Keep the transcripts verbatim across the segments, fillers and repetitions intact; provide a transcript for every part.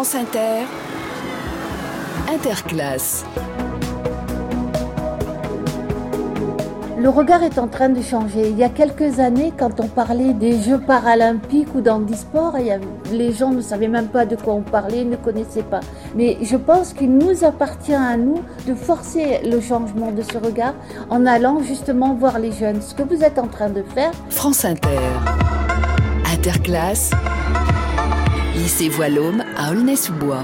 France Inter, Interclasse. Le regard est en train de changer. Il y a quelques années, quand on parlait des Jeux paralympiques ou d'handisport, il y avait, les gens ne savaient même pas de quoi on parlait, ne connaissaient pas. Mais je pense qu'il nous appartient à nous de forcer le changement de ce regard en allant justement voir les jeunes. Ce que vous êtes en train de faire. France Inter, Interclasse, lycée Voilôme à Aulnay-sous-Bois.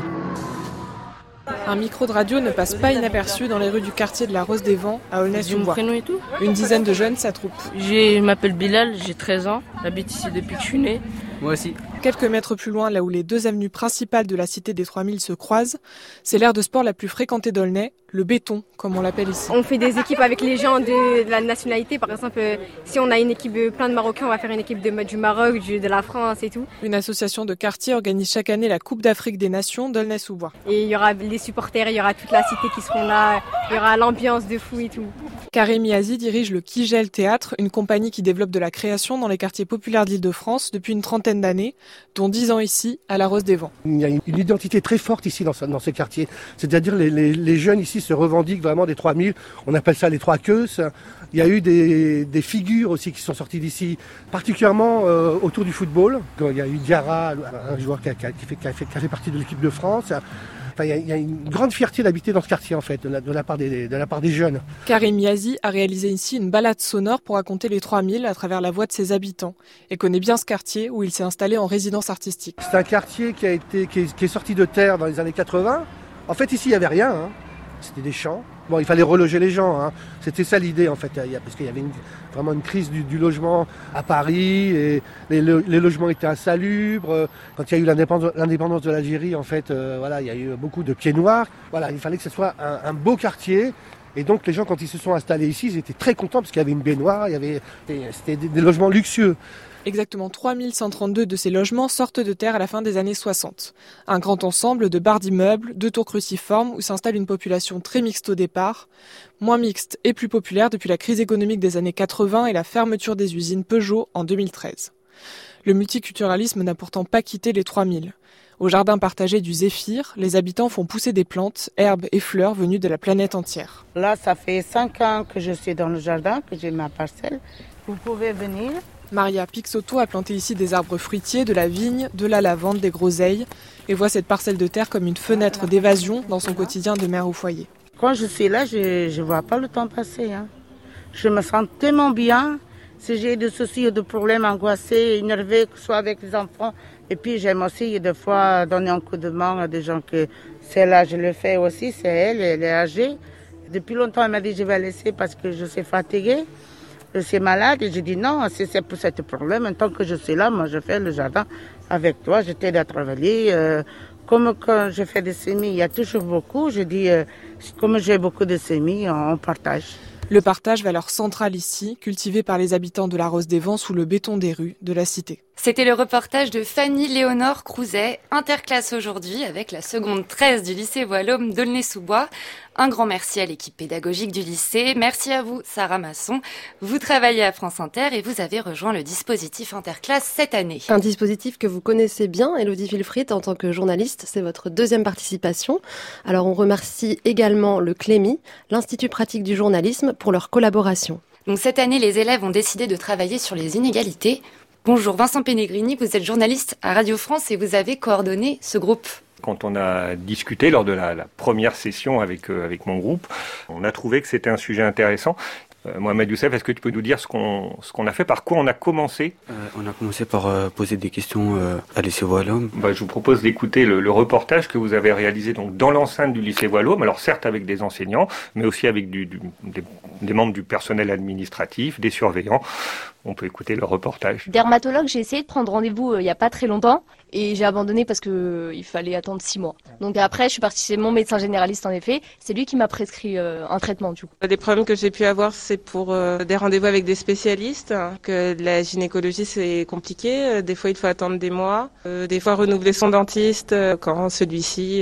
Un micro de radio ne passe pas inaperçu dans les rues du quartier de la Rose des Vents à Aulnay-sous-Bois. Une dizaine de jeunes s'attroupent. Je m'appelle Bilal, j'ai treize ans, j'habite ici depuis que je suis né. Moi aussi. Quelques mètres plus loin, là où les deux avenues principales de la cité des trois mille se croisent, c'est l'aire de sport la plus fréquentée d'Aulnay, le béton, comme on l'appelle ici. On fait des équipes avec les gens de, de la nationalité. Par exemple, si on a une équipe de plein de Marocains, on va faire une équipe de, du Maroc, du, de la France et tout. Une association de quartier organise chaque année la Coupe d'Afrique des Nations d'Aulnay-sous-Bois. Et il y aura les supporters, il y aura toute la cité qui seront là, il y aura l'ambiance de fou et tout. Karim Yazi dirige le Kigel Théâtre, une compagnie qui développe de la création dans les quartiers populaires d'Île-de-France depuis une trentaine d'années, dont dix ans ici, à la Rose des Vents. Il y a une identité très forte ici dans ce, dans ce quartier. C'est-à-dire les, les, les jeunes ici se revendiquent vraiment des trois mille. On appelle ça les trois queues. Il y a eu des, des figures aussi qui sont sorties d'ici, particulièrement euh, autour du football. Il y a eu Diarra, un joueur qui a, qui a, fait, qui a, fait, qui a fait partie de l'équipe de France. Enfin, il, y a, il y a une grande fierté d'habiter dans ce quartier, en fait, de la, de la, part, des, de la part des jeunes. Karim Yazi a réalisé ici une balade sonore pour raconter les trois mille à travers la voix de ses habitants et connaît bien ce quartier où il s'est installé en résidence artistique. C'est un quartier qui, a été, qui, est, qui est sorti de terre dans les années quatre-vingts. En fait, ici, il n'y avait rien. Hein. C'était des champs. Bon, il fallait reloger les gens. Hein. C'était ça l'idée, en fait, parce qu'il y avait une, vraiment une crise du, du logement à Paris. Et les, les logements étaient insalubres. Quand il y a eu l'indépendance, l'indépendance de l'Algérie, en fait, euh, voilà, il y a eu beaucoup de pieds noirs. Voilà, il fallait que ce soit un, un beau quartier. Et donc, les gens, quand ils se sont installés ici, ils étaient très contents parce qu'il y avait une baignoire, il y avait, c'était des, des logements luxueux. Exactement trois mille cent trente-deux de ces logements sortent de terre à la fin des années soixante. Un grand ensemble de barres d'immeubles, de tours cruciformes où s'installe une population très mixte au départ, moins mixte et plus populaire depuis la crise économique des années quatre-vingts et la fermeture des usines Peugeot en deux mille treize. Le multiculturalisme n'a pourtant pas quitté les trois mille. Au jardin partagé du Zéphyr, les habitants font pousser des plantes, herbes et fleurs venues de la planète entière. Là, ça fait cinq ans que je suis dans le jardin, que j'ai ma parcelle. Vous pouvez venir. Maria Pixoto a planté ici des arbres fruitiers, de la vigne, de la lavande, des groseilles et voit cette parcelle de terre comme une fenêtre d'évasion dans son quotidien de mère au foyer. Quand je suis là, je ne vois pas le temps passer. Hein. Je me sens tellement bien. Si j'ai des soucis ou des problèmes, angoissés, énervés, que ce soit avec les enfants. Et puis j'aime aussi des fois donner un coup de main à des gens que c'est là, je le fais aussi, c'est elle, elle est âgée. Depuis longtemps, elle m'a dit je vais laisser parce que je suis fatiguée. Je suis malade et j'ai dit non, si c'est pour ce problème, tant que je suis là, moi je fais le jardin avec toi, je t'aide à travailler. Euh, comme quand je fais des semis, il y a toujours beaucoup, je dis, euh, comme j'ai beaucoup de semis, on partage. Le partage, valeur centrale ici, cultivé par les habitants de la Rose des Vents sous le béton des rues de la cité. C'était le reportage de Fanny Léonore Crouzet, Interclasse aujourd'hui avec la seconde treize du lycée Voilôme d'Aulnay-sous-Bois. Un grand merci à l'équipe pédagogique du lycée. Merci à vous, Sarah Masson. Vous travaillez à France Inter et vous avez rejoint le dispositif Interclasse cette année. Un dispositif que vous connaissez bien, Élodie Wilfried, en tant que journaliste. C'est votre deuxième participation. Alors on remercie également le Clémy, l'Institut pratique du journalisme, pour leur collaboration. Donc cette année, les élèves ont décidé de travailler sur les inégalités. Bonjour Vincent Penegrini, vous êtes journaliste à Radio France et vous avez coordonné ce groupe. Quand on a discuté lors de la, la première session avec, euh, avec mon groupe, on a trouvé que c'était un sujet intéressant. Euh, Mohamed Youssef, est-ce que tu peux nous dire ce qu'on, ce qu'on a fait, par quoi on a commencé ? euh, On a commencé par euh, poser des questions euh, à lycée Voilôme. Bah, je vous propose d'écouter le, le reportage que vous avez réalisé donc, dans l'enceinte du lycée Voilôme, alors certes avec des enseignants, mais aussi avec du, du, des, des membres du personnel administratif, des surveillants. On peut écouter le reportage. Dermatologue, j'ai essayé de prendre rendez-vous euh, il n'y a pas très longtemps et j'ai abandonné parce qu'il euh, fallait attendre six mois. Donc après, je suis partie chez mon médecin généraliste en effet. C'est lui qui m'a prescrit euh, un traitement du coup. Des problèmes que j'ai pu avoir, c'est pour euh, des rendez-vous avec des spécialistes, hein, que la gynécologie c'est compliqué. Des fois, il faut attendre des mois. Euh, des fois, renouveler son dentiste euh, quand celui-ci est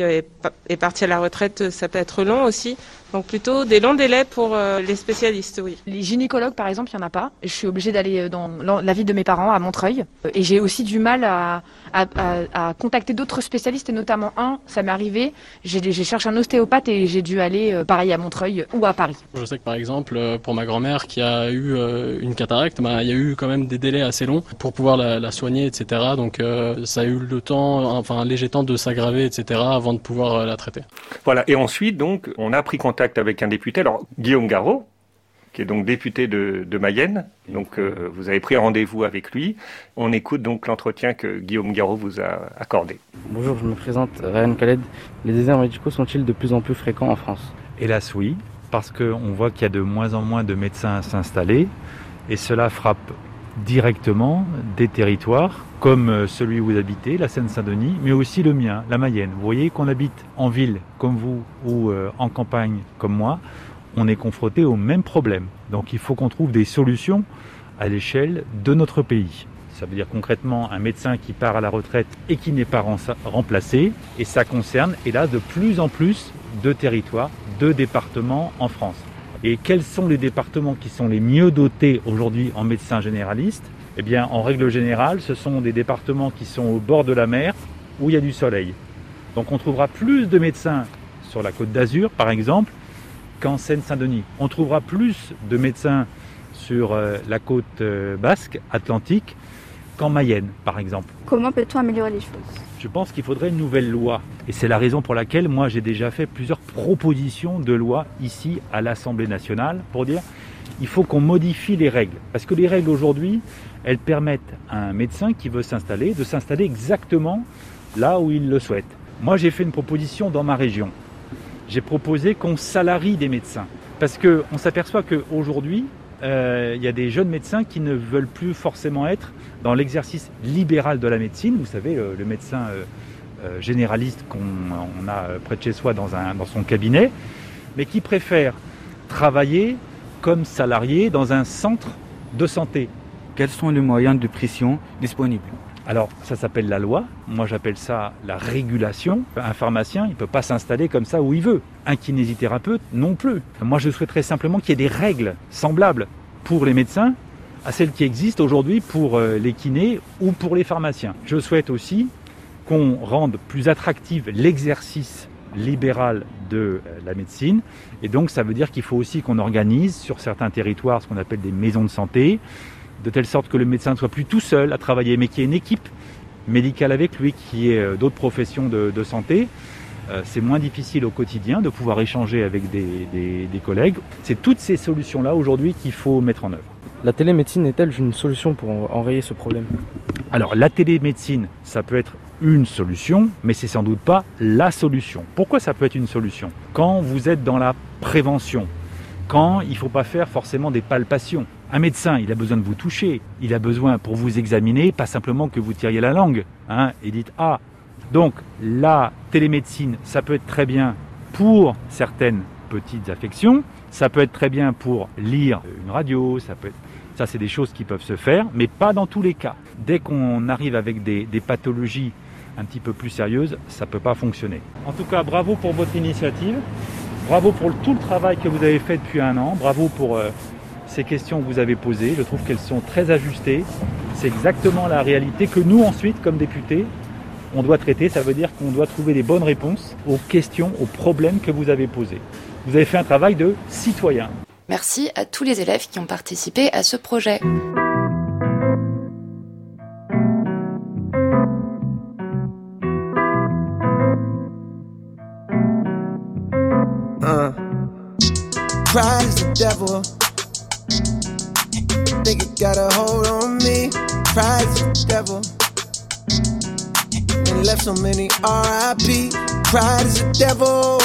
est parti à la retraite, ça peut être long aussi. Donc plutôt des longs délais pour euh, les spécialistes, oui. Les gynécologues, par exemple, il n'y en a pas. Je suis obligée d'aller dans la ville de mes parents, à Montreuil. Et j'ai aussi du mal à, à, à, à contacter d'autres spécialistes, et notamment un, ça m'est arrivé, j'ai, j'ai cherché un ostéopathe et j'ai dû aller, euh, pareil, à Montreuil ou à Paris. Je sais que, par exemple, pour ma grand-mère qui a eu euh, une cataracte, bah, il y a eu quand même des délais assez longs pour pouvoir la, la soigner, et cetera. Donc euh, ça a eu le temps, enfin un léger temps de s'aggraver, et cetera, avant de pouvoir euh, la traiter. Voilà, et ensuite, donc, on a pris contact avec un député, alors Guillaume Garot, qui est donc député de, de Mayenne. Donc euh, vous avez pris rendez-vous avec lui. On écoute donc l'entretien que Guillaume Garot vous a accordé. Bonjour, je me présente, Ryan Khaled. Les déserts médicaux sont-ils de plus en plus fréquents en France ? Hélas oui, parce qu'on voit qu'il y a de moins en moins de médecins à s'installer, et cela frappe directement des territoires comme celui où vous habitez, la Seine-Saint-Denis, mais aussi le mien, la Mayenne. Vous voyez qu'on habite en ville comme vous ou euh, en campagne comme moi, on est confronté au même problème. Donc il faut qu'on trouve des solutions à l'échelle de notre pays. Ça veut dire concrètement un médecin qui part à la retraite et qui n'est pas remplacé, et ça concerne, hélas, de plus en plus de territoires, de départements en France. Et quels sont les départements qui sont les mieux dotés aujourd'hui en médecins généralistes ? Eh bien, en règle générale, ce sont des départements qui sont au bord de la mer, où il y a du soleil. Donc on trouvera plus de médecins sur la Côte d'Azur, par exemple, qu'en Seine-Saint-Denis. On trouvera plus de médecins sur euh, la côte euh, basque, atlantique, qu'en Mayenne, par exemple. Comment peut-on améliorer les choses ? Je pense qu'il faudrait une nouvelle loi. Et c'est la raison pour laquelle moi j'ai déjà fait plusieurs propositions de loi ici à l'Assemblée nationale pour dire il faut qu'on modifie les règles. Parce que les règles aujourd'hui, elles permettent à un médecin qui veut s'installer de s'installer exactement là où il le souhaite. Moi j'ai fait une proposition dans ma région. J'ai proposé qu'on salarie des médecins. Parce qu'on s'aperçoit qu'aujourd'hui, euh, il y a des jeunes médecins qui ne veulent plus forcément être dans l'exercice libéral de la médecine. Vous savez, le, le médecin euh, euh, généraliste qu'on on a près de chez soi dans, un, dans son cabinet, mais qui préfèrent travailler comme salarié dans un centre de santé. Quels sont les moyens de pression disponibles ? Alors, ça s'appelle la loi. Moi, j'appelle ça la régulation. Un pharmacien, il ne peut pas s'installer comme ça où il veut. Un kinésithérapeute, non plus. Moi, je souhaiterais simplement qu'il y ait des règles semblables pour les médecins à celles qui existent aujourd'hui pour les kinés ou pour les pharmaciens. Je souhaite aussi qu'on rende plus attractif l'exercice libéral de la médecine. Et donc, ça veut dire qu'il faut aussi qu'on organise sur certains territoires ce qu'on appelle des maisons de santé, de telle sorte que le médecin ne soit plus tout seul à travailler, mais qu'il y ait une équipe médicale avec lui, qui ait d'autres professions de, de santé. Euh, c'est moins difficile au quotidien de pouvoir échanger avec des, des, des collègues. C'est toutes ces solutions-là aujourd'hui qu'il faut mettre en œuvre. La télémédecine est-elle une solution pour enrayer ce problème ? Alors la télémédecine, ça peut être une solution, mais c'est sans doute pas la solution. Pourquoi ça peut être une solution ? Quand vous êtes dans la prévention, quand il ne faut pas faire forcément des palpations. Un médecin, il a besoin de vous toucher, il a besoin pour vous examiner, pas simplement que vous tiriez la langue, hein, et dites « Ah ». Donc la télémédecine, ça peut être très bien pour certaines petites affections, ça peut être très bien pour lire une radio, ça peut être... ça c'est des choses qui peuvent se faire, mais pas dans tous les cas. Dès qu'on arrive avec des, des pathologies un petit peu plus sérieuses, ça ne peut pas fonctionner. En tout cas, bravo pour votre initiative, bravo pour tout le travail que vous avez fait depuis un an, bravo pour... Euh, ces questions que vous avez posées, je trouve qu'elles sont très ajustées. C'est exactement la réalité que nous, ensuite, comme députés, on doit traiter. Ça veut dire qu'on doit trouver les bonnes réponses aux questions, aux problèmes que vous avez posés. Vous avez fait un travail de citoyen. Merci à tous les élèves qui ont participé à ce projet. Uh, pride is the devil. Think it got a hold on me. Pride is the devil. And left so many R I P. Pride is the devil.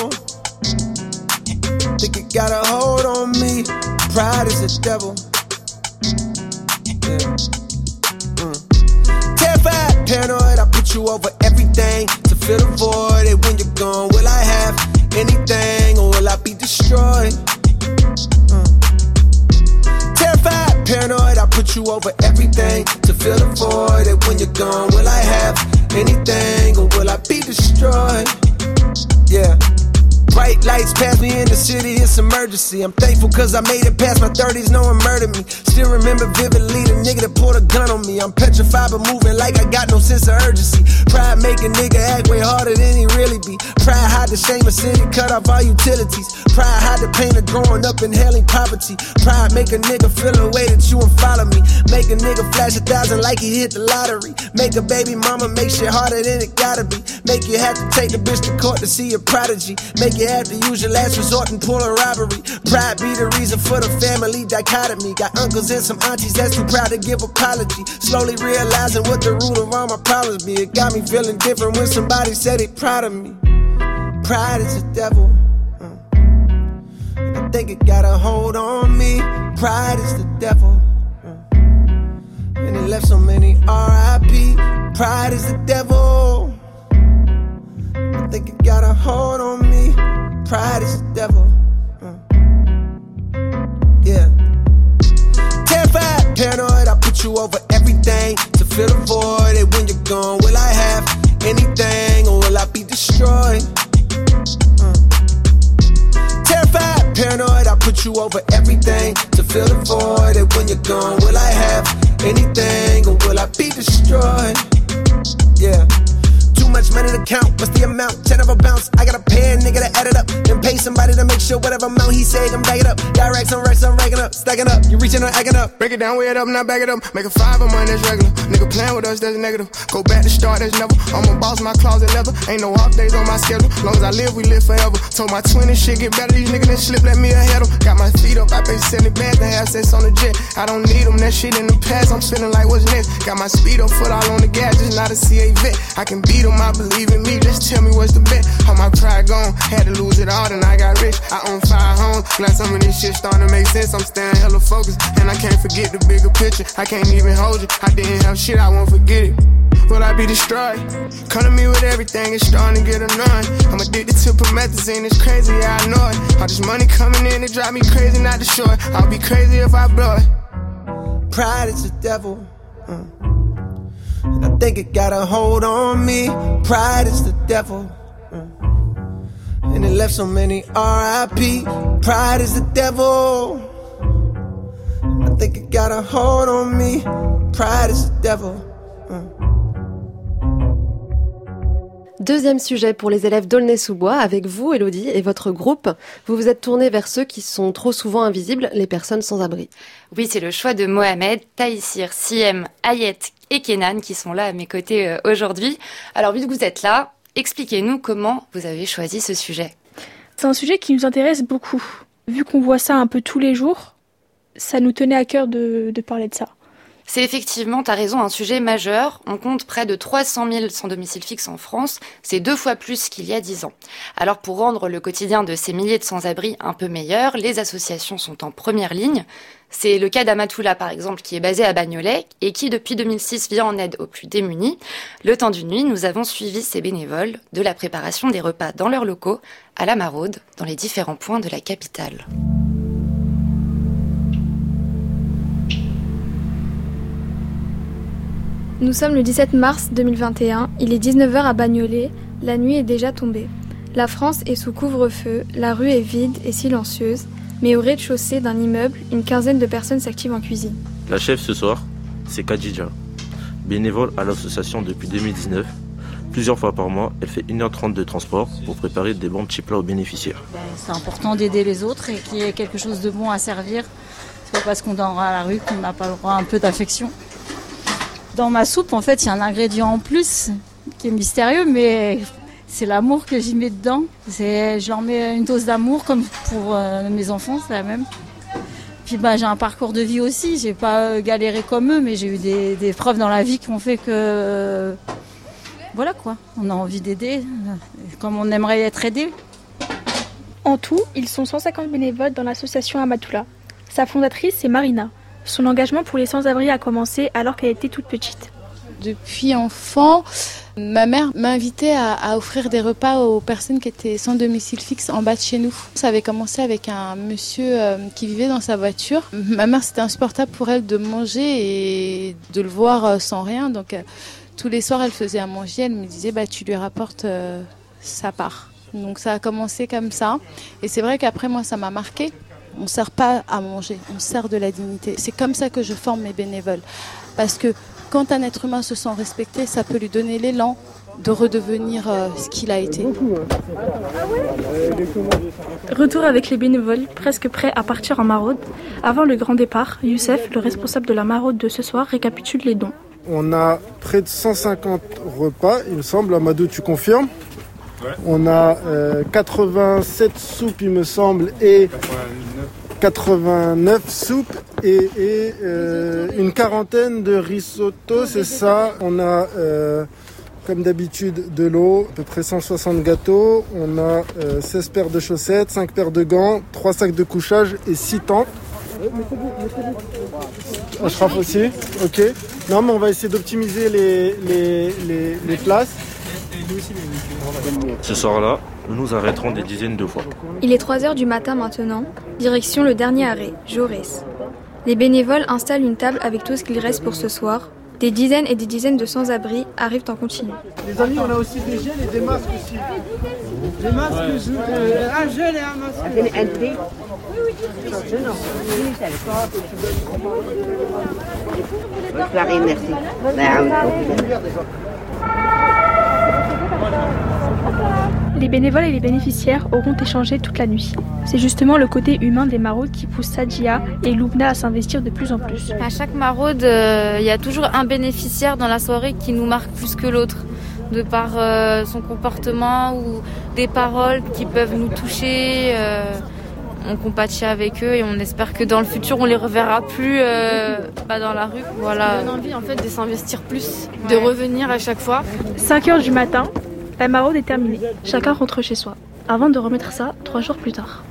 Think it got a hold on me. Pride is the devil. Yeah. Mm. Terrified, paranoid, I put you over everything to fill the void. And when you're gone, will I have anything or will I be destroyed? Terrified, paranoid, I put you over everything to fill the void. And when you're gone, will I have anything or will I be destroyed? Yeah. White lights pass me in the city, it's emergency. I'm thankful cause I made it past my thirties, no one murdered me. Still remember vividly the nigga that pulled a gun on me. I'm petrified but moving like I got no sense of urgency. Pride make a nigga act way harder than he really be. Pride hide the shame of city, cut off all utilities. Pride hide the pain of growing up in hailing poverty. Pride make a nigga feel a way that you won't follow me. Make a nigga flash a thousand like he hit the lottery. Make a baby mama make shit harder than it gotta be. Make you have to take the bitch to court to see a prodigy. Make you have to use your last resort and pull a robbery. Pride be the reason for the family dichotomy. Got uncles and some aunties that's too proud to give apology. Slowly realizing what the root of all my problems be. It got me feeling different when somebody said they proud of me. Pride is the devil. I think it got a hold on me. Pride is the devil. And it left so many R I P. Pride is the devil. I think it got a hold on me. Pride is the devil. Yeah. Terrified, paranoid, I put you over everything to fill the void. And when you're gone, will I have anything or will I be destroyed? Uh. Terrified, paranoid, I put you over everything to fill the void. And when you're gone, will I have anything or will I be destroyed? Yeah. Too much money to count, what's the amount? Ten of a bounce, I gotta pay a nigga to add it up. Then pay somebody to make sure whatever amount he say, I'm back it up. Got racks on racks, I'm racking up, stacking up. You reaching or acting up. Break it down, weigh it up, now back it up. Make a five of mine, that's regular. Nigga playing with us, that's negative. Go back to start, that's never. I'm a boss, my closet leather. Ain't no off days on my schedule. Long as I live, we live forever. Told my twin this shit get better, these niggas that slip, let me ahead them. Got my feet up, I pay seventy bands to have sex on the jet. I don't need them, that shit in the past, I'm feeling like what's next. Got my speed up, foot all on the gas, just not a C A vet. I can beat them, I believe in me. Just tell me what's the bet. All my pride gone, had to lose it all, then I got rich. I own five homes, glad some of this shit starting to make sense. I'm staying hella focused, and I can't forget the bigger picture. I can't even hold it, I didn't have shit, I won't forget it. Will I be destroyed? Come to me with everything, it's starting to get annoying. I'm addicted to promethazine, it's crazy, yeah, I know it. All this money coming in, it drive me crazy, not to show it. I'll be crazy if I blow it. Pride is the devil. Uh. And I think it got a hold on me. Pride is the devil. Mm. And it left so many R I P. Pride is the devil. And I think it got a hold on me. Pride is the devil. Mm. Deuxième sujet pour les élèves d'Aulnay-sous-Bois, avec vous, Elodie, et votre groupe. Vous vous êtes tourné vers ceux qui sont trop souvent invisibles, les personnes sans abri. Oui, c'est le choix de Mohamed, Taïsir, Siem, Ayet et Kenan qui sont là à mes côtés euh, aujourd'hui. Alors, vu que vous êtes là, expliquez-nous comment vous avez choisi ce sujet. C'est un sujet qui nous intéresse beaucoup. Vu qu'on voit ça un peu tous les jours, ça nous tenait à cœur de, de parler de ça. C'est effectivement, t'as raison, un sujet majeur. On compte près de trois cent mille sans domicile fixe en France. C'est deux fois plus qu'il y a dix ans. Alors pour rendre le quotidien de ces milliers de sans-abri un peu meilleur, les associations sont en première ligne. C'est le cas d'Amatoula, par exemple, qui est basé à Bagnolet et qui, depuis deux mille six, vient en aide aux plus démunis. Le temps d'une nuit, nous avons suivi ces bénévoles de la préparation des repas dans leurs locaux à la maraude, dans les différents points de la capitale. Nous sommes le dix-sept mars deux mille vingt et un, il est dix-neuf heures à Bagnolet, la nuit est déjà tombée. La France est sous couvre-feu, la rue est vide et silencieuse, mais au rez-de-chaussée d'un immeuble, une quinzaine de personnes s'activent en cuisine. La chef ce soir, c'est Khadija, bénévole à l'association depuis deux mille dix-neuf. Plusieurs fois par mois, elle fait une heure trente de transport pour préparer des bons petits plats aux bénéficiaires. Ben, c'est important d'aider les autres et qu'il y ait quelque chose de bon à servir. C'est pas parce qu'on dort à la rue qu'on n'a pas le droit à un peu d'affection. Dans ma soupe, en fait, il y a un ingrédient en plus qui est mystérieux, mais c'est l'amour que j'y mets dedans. C'est, je leur mets une dose d'amour, comme pour euh, mes enfants, c'est la même. Puis bah, j'ai un parcours de vie aussi, j'ai pas galéré comme eux, mais j'ai eu des, des preuves dans la vie qui ont fait que... Euh, voilà quoi, on a envie d'aider, comme on aimerait être aidé. En tout, ils sont cent cinquante bénévoles dans l'association Amatoula. Sa fondatrice, c'est Marina. Son engagement pour les sans-abri a commencé alors qu'elle était toute petite. Depuis enfant, ma mère m'invitait à, à offrir des repas aux personnes qui étaient sans domicile fixe en bas de chez nous. Ça avait commencé avec un monsieur euh, qui vivait dans sa voiture. Ma mère, c'était insupportable pour elle de manger et de le voir sans rien. Donc euh, tous les soirs, elle faisait à manger. Elle me disait bah, « tu lui rapportes euh, sa part ». Donc ça a commencé comme ça. Et c'est vrai qu'après, moi, ça m'a marqué. On ne sert pas à manger, on sert de la dignité. C'est comme ça que je forme mes bénévoles. Parce que quand un être humain se sent respecté, ça peut lui donner l'élan de redevenir euh, ce qu'il a été. Retour avec les bénévoles, presque prêts à partir en maraude. Avant le grand départ, Youssef, le responsable de la maraude de ce soir, récapitule les dons. On a près de cent cinquante repas, il me semble. Amadou, tu confirmes ? Ouais. On a euh, quatre-vingt-sept soupes, il me semble, et quatre-vingt-neuf soupes et, et euh, une quarantaine de risotto, c'est ça. On a, euh, comme d'habitude, de l'eau, à peu près cent soixante gâteaux. On a euh, seize paires de chaussettes, cinq paires de gants, trois sacs de couchage et six tentes. Ashraf aussi, ok. Non, mais on va essayer d'optimiser les, les, les, les places. Ce soir-là, nous nous arrêterons des dizaines de fois. Il est trois heures du matin maintenant, direction le dernier arrêt, Jaurès. Les bénévoles installent une table avec tout ce qu'il reste pour ce soir. Des dizaines et des dizaines de sans-abri arrivent en continu. Les amis, on a aussi des gels et des masques aussi. Les masques, je... euh, un gel et un masque. Un thé. Bonne soirée, merci. Les bénévoles et les bénéficiaires auront échangé toute la nuit. C'est justement le côté humain des maraudes qui pousse Sadia et Loubna à s'investir de plus en plus. À chaque maraude, il euh, y a toujours un bénéficiaire dans la soirée qui nous marque plus que l'autre, de par euh, son comportement ou des paroles qui peuvent nous toucher. Euh, on compatit avec eux et on espère que dans le futur, on les reverra plus euh, pas dans la rue. Voilà. Ça donne envie en fait de s'investir plus, ouais. De revenir à chaque fois. cinq heures du matin. La maraude est terminée. Chacun rentre chez soi. Avant de remettre ça, trois jours plus tard.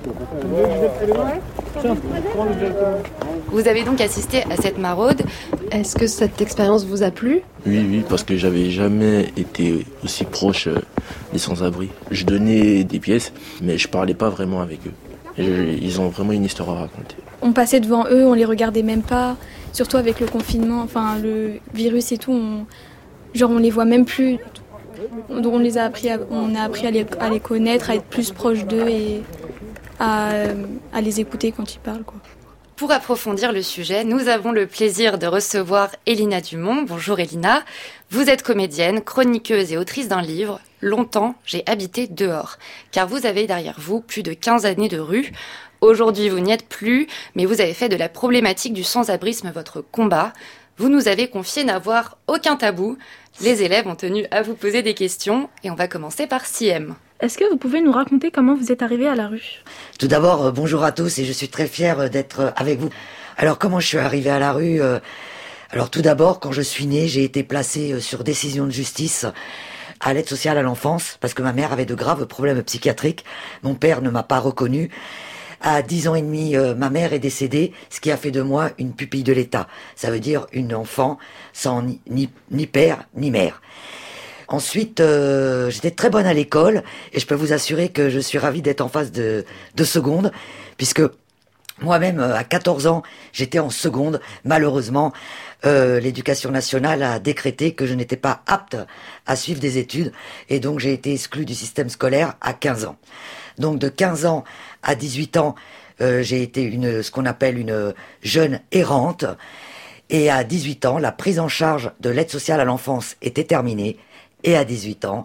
Vous avez donc assisté à cette maraude. Est-ce que cette expérience vous a plu ? Oui, oui, parce que j'avais jamais été aussi proche des sans-abri. Je donnais des pièces, mais je parlais pas vraiment avec eux. Et je, ils ont vraiment une histoire à raconter. On passait devant eux, on les regardait même pas. Surtout avec le confinement, enfin le virus et tout, on, genre on les voit même plus. Donc on les a appris, à, on a appris à les, à les connaître, à être plus proche d'eux et à, à les écouter quand ils parlent, quoi. Pour approfondir le sujet, nous avons le plaisir de recevoir Elina Dumont. Bonjour Elina. Vous êtes comédienne, chroniqueuse et autrice d'un livre. Longtemps, j'ai habité dehors. Car vous avez derrière vous plus de quinze années de rue. Aujourd'hui, vous n'y êtes plus, mais vous avez fait de la problématique du sans-abrisme votre combat. Vous nous avez confié n'avoir aucun tabou. Les élèves ont tenu à vous poser des questions et on va commencer par Siem. Est-ce que vous pouvez nous raconter comment vous êtes arrivé à la rue ? Tout d'abord, euh, bonjour à tous et je suis très fière d'être avec vous. Alors comment je suis arrivée à la rue ? euh, Alors tout d'abord, quand je suis née, j'ai été placée sur décision de justice à l'aide sociale à l'enfance parce que ma mère avait de graves problèmes psychiatriques. Mon père ne m'a pas reconnue. À dix ans et demi, euh, ma mère est décédée, ce qui a fait de moi une pupille de l'État. Ça veut dire une enfant sans ni, ni, ni père ni mère. Ensuite, euh, j'étais très bonne à l'école et je peux vous assurer que je suis ravie d'être en phase de, de seconde, puisque moi-même, à quatorze ans, j'étais en seconde. Malheureusement, euh, l'éducation nationale a décrété que je n'étais pas apte à suivre des études et donc j'ai été exclue du système scolaire à quinze ans. Donc de quinze ans à dix-huit ans, euh, j'ai été une, ce qu'on appelle une jeune errante. Et à dix-huit ans, la prise en charge de l'aide sociale à l'enfance était terminée. Et à dix-huit ans,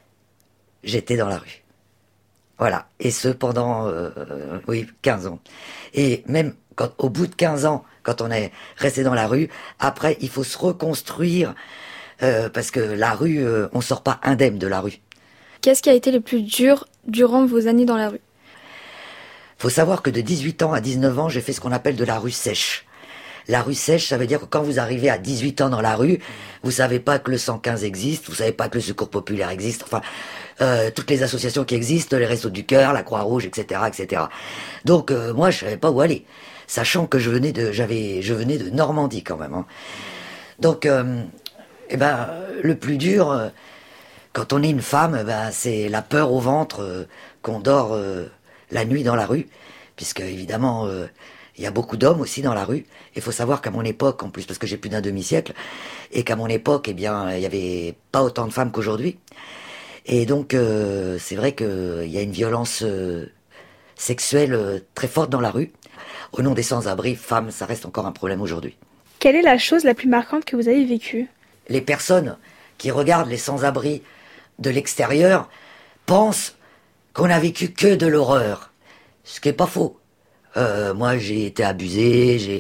j'étais dans la rue. Voilà. Et ce pendant, euh, oui, quinze ans. Et même quand, au bout de quinze ans, quand on est resté dans la rue, après, il faut se reconstruire euh, parce que la rue, euh, on sort pas indemne de la rue. Qu'est-ce qui a été le plus dur durant vos années dans la rue ? Faut savoir que de dix-huit ans à dix-neuf ans, j'ai fait ce qu'on appelle de la rue sèche. La rue sèche, ça veut dire que quand vous arrivez à dix-huit ans dans la rue, vous savez pas que le cent quinze existe, vous savez pas que le Secours populaire existe, enfin, euh, toutes les associations qui existent, les Restos du Cœur, la Croix-Rouge, et cetera, et cetera. Donc, euh, moi, je savais pas où aller. Sachant que je venais de, j'avais, je venais de Normandie quand même, hein. Donc, euh, eh ben, le plus dur, euh, quand on est une femme, ben, c'est la peur au ventre, euh, qu'on dort, euh, la nuit dans la rue, puisque évidemment il euh, y a beaucoup d'hommes aussi dans la rue. Il faut savoir qu'à mon époque, en plus parce que j'ai plus d'un demi-siècle, et qu'à mon époque, eh bien, il y avait pas autant de femmes qu'aujourd'hui. Et donc, euh, c'est vrai qu'il y a une violence euh, sexuelle euh, très forte dans la rue. Au nom des sans-abri, femmes, ça reste encore un problème aujourd'hui. Quelle est la chose la plus marquante que vous avez vécue ? Les personnes qui regardent les sans-abri de l'extérieur pensent qu'on a vécu que de l'horreur. Ce qui n'est pas faux. Euh, moi, j'ai été abusé, j'ai,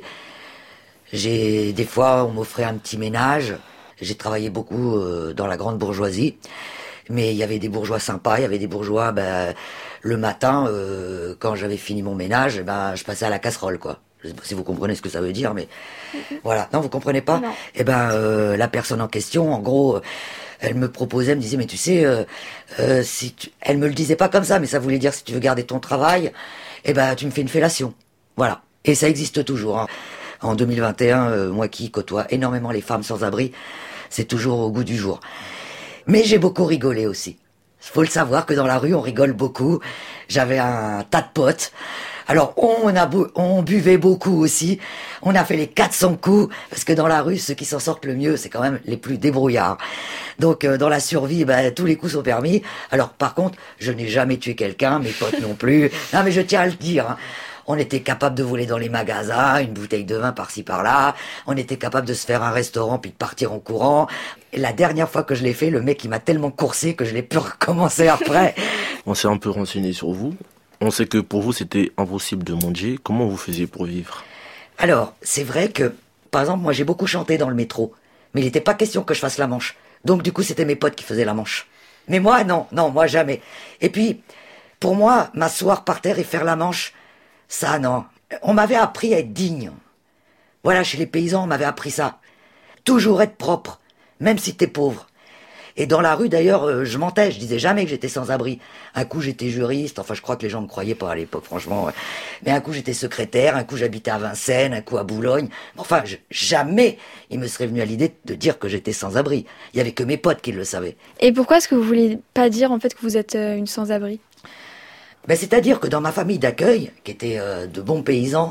j'ai, des fois, on m'offrait un petit ménage. J'ai travaillé beaucoup euh, dans la grande bourgeoisie. Mais il y avait des bourgeois sympas, il y avait des bourgeois, ben, le matin, euh, quand j'avais fini mon ménage, ben, je passais à la casserole, quoi. Je sais pas si vous comprenez ce que ça veut dire, mais mm-hmm. Voilà. Non, vous comprenez pas ? Non. Eh ben, euh, la personne en question, en gros, elle me proposait, elle me disait, mais tu sais, euh, euh, si tu... elle me le disait pas comme ça, mais ça voulait dire si tu veux garder ton travail, eh ben, tu me fais une fellation. Voilà. Et ça existe toujours. Hein. En deux mille vingt et un, euh, moi qui côtoie énormément les femmes sans abri, c'est toujours au goût du jour. Mais j'ai beaucoup rigolé aussi. Faut le savoir que dans la rue, on rigole beaucoup. J'avais un tas de potes. Alors, on a bu- on buvait beaucoup aussi. On a fait les quatre cents coups. Parce que dans la rue, ceux qui s'en sortent le mieux, c'est quand même les plus débrouillards. Donc, euh, dans la survie, ben, tous les coups sont permis. Alors, par contre, je n'ai jamais tué quelqu'un, mes potes non plus. Non, mais je tiens à le dire, hein. On était capable de voler dans les magasins, une bouteille de vin par-ci par-là. On était capable de se faire un restaurant puis de partir en courant. Et la dernière fois que je l'ai fait, le mec il m'a tellement coursé que je l'ai pu recommencer après. On s'est un peu renseigné sur vous. On sait que pour vous c'était impossible de mendier. Comment vous faisiez pour vivre ? Alors, c'est vrai que, par exemple, moi j'ai beaucoup chanté dans le métro. Mais il n'était pas question que je fasse la manche. Donc du coup, c'était mes potes qui faisaient la manche. Mais moi, non, non, moi jamais. Et puis, pour moi, m'asseoir par terre et faire la manche, ça, non. On m'avait appris à être digne. Voilà, chez les paysans, on m'avait appris ça. Toujours être propre, même si t'es pauvre. Et dans la rue, d'ailleurs, euh, je mentais, je disais jamais que j'étais sans-abri. Un coup, j'étais juriste, enfin, je crois que les gens ne croyaient pas à l'époque, franchement. Ouais. Mais un coup, j'étais secrétaire, un coup, j'habitais à Vincennes, un coup à Boulogne. Enfin, je, jamais il me serait venu à l'idée de dire que j'étais sans-abri. Il y avait que mes potes qui le savaient. Et pourquoi est-ce que vous voulez pas dire, en fait, que vous êtes euh, une sans-abri ? Ben, c'est-à-dire que dans ma famille d'accueil, qui était euh, de bons paysans,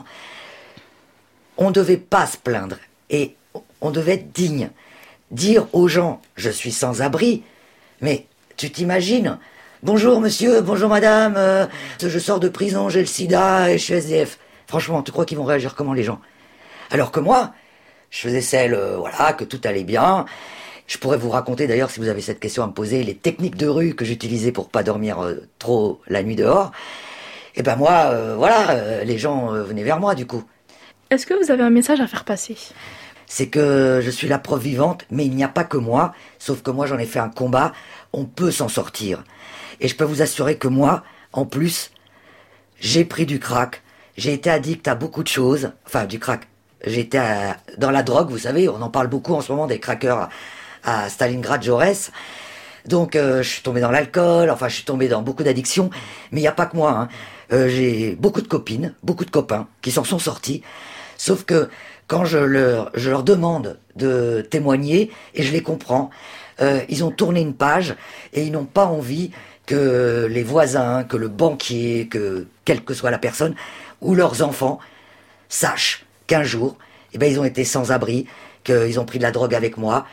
on devait pas se plaindre et on devait être digne. Dire aux gens, je suis sans abri, mais tu t'imagines ? Bonjour monsieur, bonjour madame, euh, je sors de prison, j'ai le sida et je suis S D F. Franchement, tu crois qu'ils vont réagir comment les gens ? Alors que moi, je faisais celle, euh, voilà, que tout allait bien. Je pourrais vous raconter d'ailleurs, si vous avez cette question à me poser, les techniques de rue que j'utilisais pour pas dormir euh, trop la nuit dehors. Et ben moi, euh, voilà, euh, les gens euh, venaient vers moi du coup. Est-ce que vous avez un message à faire passer ? C'est que je suis la preuve vivante, mais il n'y a pas que moi, sauf que moi j'en ai fait un combat, on peut s'en sortir. Et je peux vous assurer que moi, en plus, j'ai pris du crack, j'ai été addict à beaucoup de choses, enfin du crack, j'étais à, dans la drogue, vous savez, on en parle beaucoup en ce moment des crackers à, à Stalingrad, Jaurès. Donc euh, je suis tombé dans l'alcool, enfin je suis tombé dans beaucoup d'addictions, mais il n'y a pas que moi, hein. Euh, j'ai beaucoup de copines, beaucoup de copains qui s'en sont sortis, sauf que quand je leur, je leur demande de témoigner, et je les comprends, euh, ils ont tourné une page et ils n'ont pas envie que les voisins, que le banquier, que quelle que soit la personne, ou leurs enfants, sachent qu'un jour, eh ben, ils ont été sans abri, qu'ils ont pris de la drogue avec moi.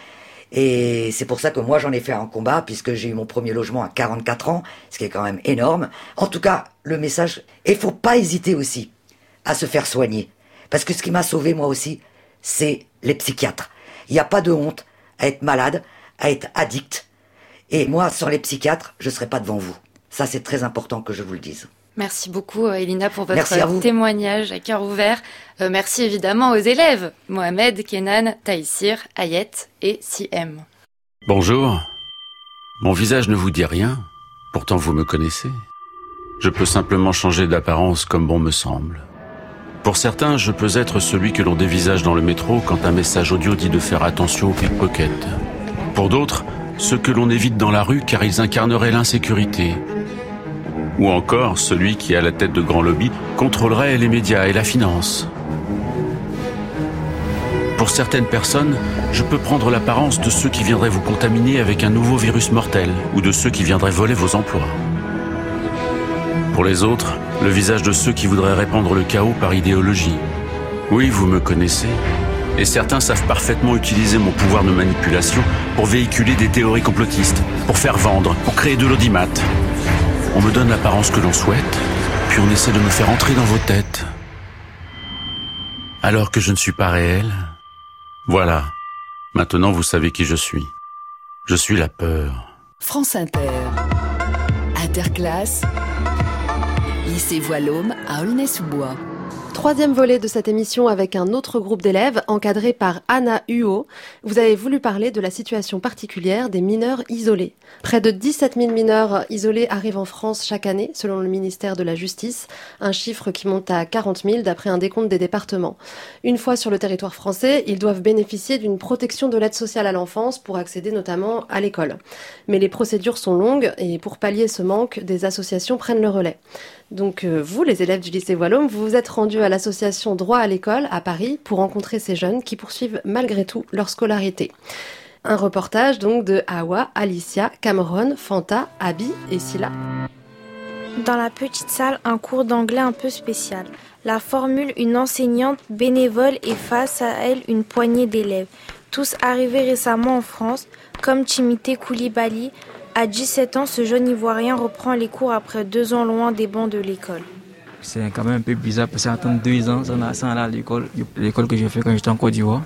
Et c'est pour ça que moi j'en ai fait un combat, puisque j'ai eu mon premier logement à quarante-quatre ans, ce qui est quand même énorme. En tout cas, le message, et il faut pas hésiter aussi à se faire soigner. Parce que ce qui m'a sauvé, moi aussi, c'est les psychiatres. Il n'y a pas de honte à être malade, à être addict. Et moi, sans les psychiatres, je ne serais pas devant vous. Ça, c'est très important que je vous le dise. Merci beaucoup, Elina, pour votre témoignage à cœur ouvert. Euh, merci évidemment aux élèves, Mohamed, Kenan, Taïsir, Ayet et Siem. Bonjour. Mon visage ne vous dit rien, pourtant vous me connaissez. Je peux simplement changer d'apparence comme bon me semble. Pour certains, je peux être celui que l'on dévisage dans le métro quand un message audio dit de faire attention aux pickpockets. Pour d'autres, ceux que l'on évite dans la rue car ils incarneraient l'insécurité. Ou encore celui qui, à la tête de grands lobbies, contrôlerait les médias et la finance. Pour certaines personnes, je peux prendre l'apparence de ceux qui viendraient vous contaminer avec un nouveau virus mortel ou de ceux qui viendraient voler vos emplois. Pour les autres, le visage de ceux qui voudraient répandre le chaos par idéologie. Oui, vous me connaissez. Et certains savent parfaitement utiliser mon pouvoir de manipulation pour véhiculer des théories complotistes, pour faire vendre, pour créer de l'audimat. On me donne l'apparence que l'on souhaite, puis on essaie de me faire entrer dans vos têtes. Alors que je ne suis pas réel. Voilà. Maintenant, vous savez qui je suis. Je suis la peur. France Inter. Interclasse. Lycée Voilôme à Aulnay-sous-Bois. Troisième volet de cette émission avec un autre groupe d'élèves encadré par Anna Huot. Vous avez voulu parler de la situation particulière des mineurs isolés. Près de dix-sept mille mineurs isolés arrivent en France chaque année, selon le ministère de la Justice, un chiffre qui monte à quarante mille d'après un décompte des départements. Une fois sur le territoire français, ils doivent bénéficier d'une protection de l'aide sociale à l'enfance pour accéder notamment à l'école. Mais les procédures sont longues et pour pallier ce manque, des associations prennent le relais. Donc euh, vous, les élèves du lycée Voilôme, vous vous êtes rendus à l'association Droit à l'école à Paris pour rencontrer ces jeunes qui poursuivent malgré tout leur scolarité. Un reportage donc de Awa, Alicia, Cameron, Fanta, Abby et Sila. Dans la petite salle, un cours d'anglais un peu spécial. La formule, une enseignante bénévole et face à elle une poignée d'élèves. Tous arrivés récemment en France, comme Timothée Koulibaly. À dix-sept ans, ce jeune Ivoirien reprend les cours après deux ans loin des bancs de l'école. C'est quand même un peu bizarre parce qu'attendre deux ans sans aller à l'école, l'école que j'ai fait quand j'étais en Côte d'Ivoire,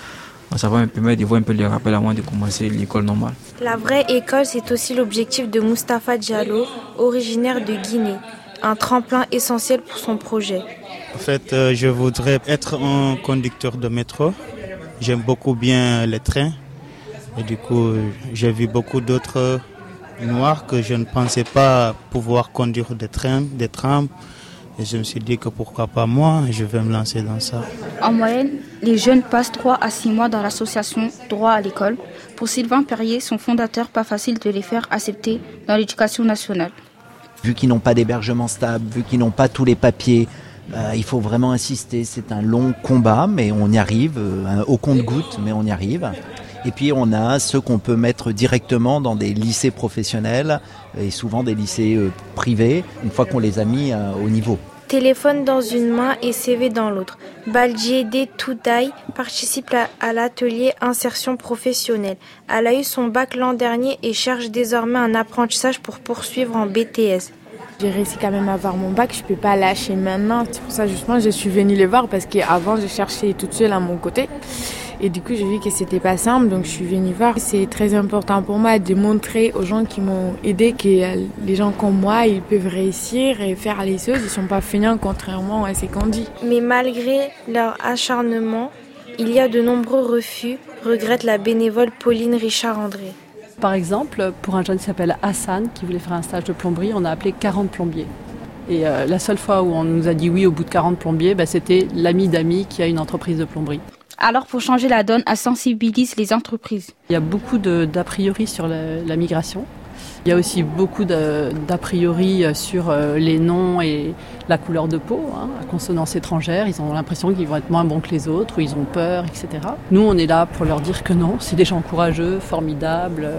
ça va me permettre de voir un peu les rappels avant de commencer l'école normale. La vraie école, c'est aussi l'objectif de Moustapha Diallo, originaire de Guinée. Un tremplin essentiel pour son projet. En fait, euh, je voudrais être un conducteur de métro. J'aime beaucoup bien les trains. Et du coup, j'ai vu beaucoup d'autres noirs que je ne pensais pas pouvoir conduire des trains, des trams. Et je me suis dit que pourquoi pas moi, je vais me lancer dans ça. En moyenne, les jeunes passent trois à six mois dans l'association Droit à l'école. Pour Sylvain Perrier, son fondateur, pas facile de les faire accepter dans l'éducation nationale. Vu qu'ils n'ont pas d'hébergement stable, vu qu'ils n'ont pas tous les papiers, euh, il faut vraiment insister. C'est un long combat, mais on y arrive, euh, au compte-gouttes, mais on y arrive. Et puis on a ceux qu'on peut mettre directement dans des lycées professionnels et souvent des lycées euh, privés, une fois qu'on les a mis euh, au niveau. Téléphone dans une main et C V dans l'autre. Baljiede Toudaï participe à l'atelier insertion professionnelle. Elle a eu son bac l'an dernier et cherche désormais un apprentissage pour poursuivre en B T S. J'ai réussi quand même à avoir mon bac, je ne peux pas lâcher maintenant. C'est pour ça justement je suis venue les voir parce qu'avant je cherchais toute seule à mon côté. Et du coup, j'ai vu que c'était pas simple, donc je suis venue voir. C'est très important pour moi de montrer aux gens qui m'ont aidé que les gens comme moi, ils peuvent réussir et faire les choses. Ils sont pas feignants, contrairement à ce qu'on dit. Mais malgré leur acharnement, il y a de nombreux refus, regrette la bénévole Pauline Richard-André. Par exemple, pour un jeune qui s'appelle Hassan, qui voulait faire un stage de plomberie, on a appelé quarante plombiers. Et euh, la seule fois où on nous a dit oui au bout de quarante plombiers, bah, c'était l'ami d'ami qui a une entreprise de plomberie. Alors pour changer la donne, elle sensibilise les entreprises. Il y a beaucoup de, d'a priori sur la, la migration. Il y a aussi beaucoup de, d'a priori sur les noms et la couleur de peau, hein, à consonance étrangère. Ils ont l'impression qu'ils vont être moins bons que les autres, ou ils ont peur, et cetera. Nous, on est là pour leur dire que non, c'est des gens courageux, formidables.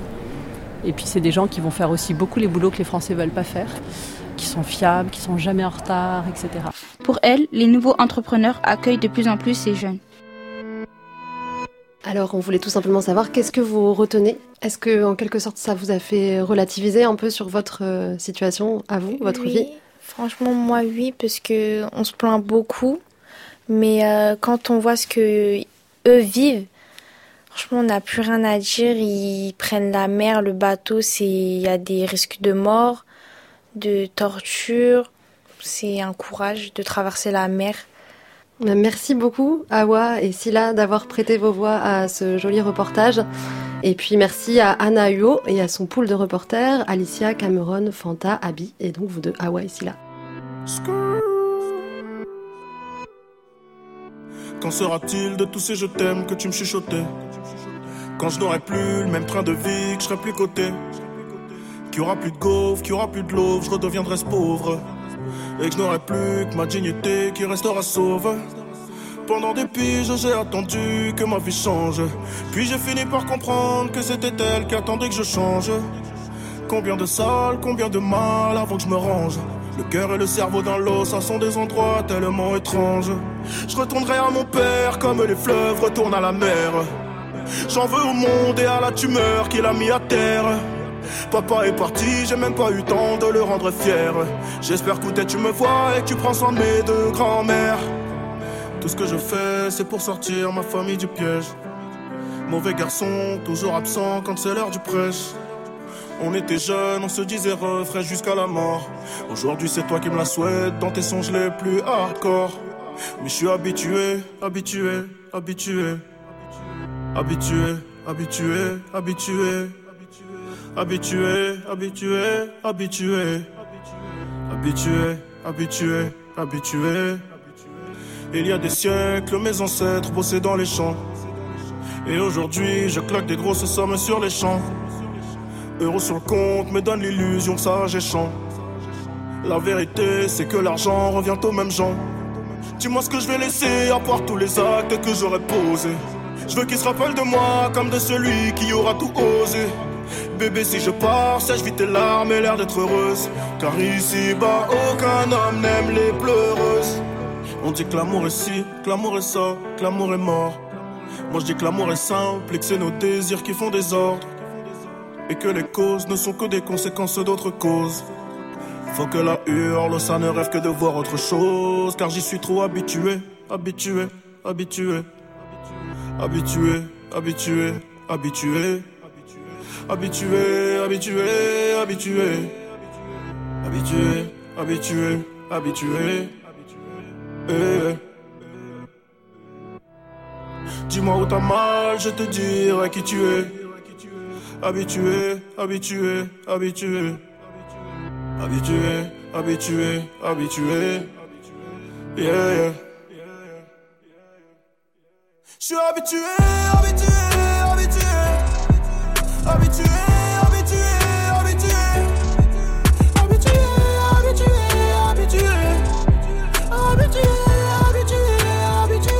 Et puis c'est des gens qui vont faire aussi beaucoup les boulots que les Français veulent pas faire, qui sont fiables, qui sont jamais en retard, et cetera. Pour elle, les nouveaux entrepreneurs accueillent de plus en plus ces jeunes. Alors, on voulait tout simplement savoir, qu'est-ce que vous retenez ? Est-ce que, en quelque sorte, ça vous a fait relativiser un peu sur votre euh, situation, à vous, votre oui, vie ? Franchement, moi, oui, parce que on se plaint beaucoup. Mais euh, quand on voit ce que eux vivent, franchement, on n'a plus rien à dire. Ils prennent la mer, le bateau, c'est, il y a des risques de mort, de torture. C'est un courage de traverser la mer. Merci beaucoup, Awa et Sila, d'avoir prêté vos voix à ce joli reportage. Et puis merci à Anna Huot et à son pool de reporters, Alicia, Cameron, Fanta, Abby, et donc vous deux, Awa et Sila. Qu'en sera-t-il de tous ces je t'aime que tu me chuchotais? Quand je n'aurai plus le même train de vie, que je serai plus coté, qu'il y aura plus de gaufres, qu'il y aura plus de l'eau, je redeviendrai ce pauvre. Et que je n'aurai plus que ma dignité qui restera sauve. Pendant des piges, j'ai attendu que ma vie change. Puis j'ai fini par comprendre que c'était elle qui attendait que je change. Combien de salles, combien de mal avant que je me range. Le cœur et le cerveau dans l'eau, ça sont des endroits tellement étranges. Je retournerai à mon père comme les fleuves retournent à la mer. J'en veux au monde et à la tumeur qu'il a mis à terre. Papa est parti, j'ai même pas eu temps de le rendre fier. J'espère que tu me vois et que tu prends soin de mes deux grands-mères. Tout ce que je fais, c'est pour sortir ma famille du piège. Mauvais garçon, toujours absent quand c'est l'heure du prêche. On était jeunes, on se disait refrain jusqu'à la mort. Aujourd'hui c'est toi qui me la souhaites dans tes songes les plus hardcore. Mais je suis habitué, habitué, habitué. Habitué, habitué, habitué. Habitué, habitué, habitué. Habitué, habitué, habitué. Il y a des siècles, mes ancêtres bossaient dans les champs. Et aujourd'hui, je claque des grosses sommes sur les champs. Euros sur le compte me donne l'illusion que ça j'échange. La vérité, c'est que l'argent revient aux mêmes gens. Dis-moi ce que je vais laisser à part tous les actes que j'aurais posés. Je veux qu'ils se rappellent de moi comme de celui qui aura tout osé. Bébé, si je pars, sèche vite tes larmes et l'air d'être heureuse. Car ici-bas, aucun homme n'aime les pleureuses. On dit que l'amour est ci, que l'amour est ça, que l'amour est mort. Moi je dis que l'amour est simple et que c'est nos désirs qui font des ordres. Et que les causes ne sont que des conséquences d'autres causes. Faut que la hurle, ça ne rêve que de voir autre chose. Car j'y suis trop habitué, habitué, habitué. Habitué, habitué, habitué. Habitué, habitué, habitué. Habitué, habitué, habitué. Eh. Dis-moi où t'as mal, je te dirai qui tu es. Habitué, habitué, habitué. Habitué, habitué, habitué. Yeah, yeah. Je suis habitué, habitué, habitué. Habitué, habitué, habitué. Habitué, habitué, habitué. Habitué, habitué, habitué.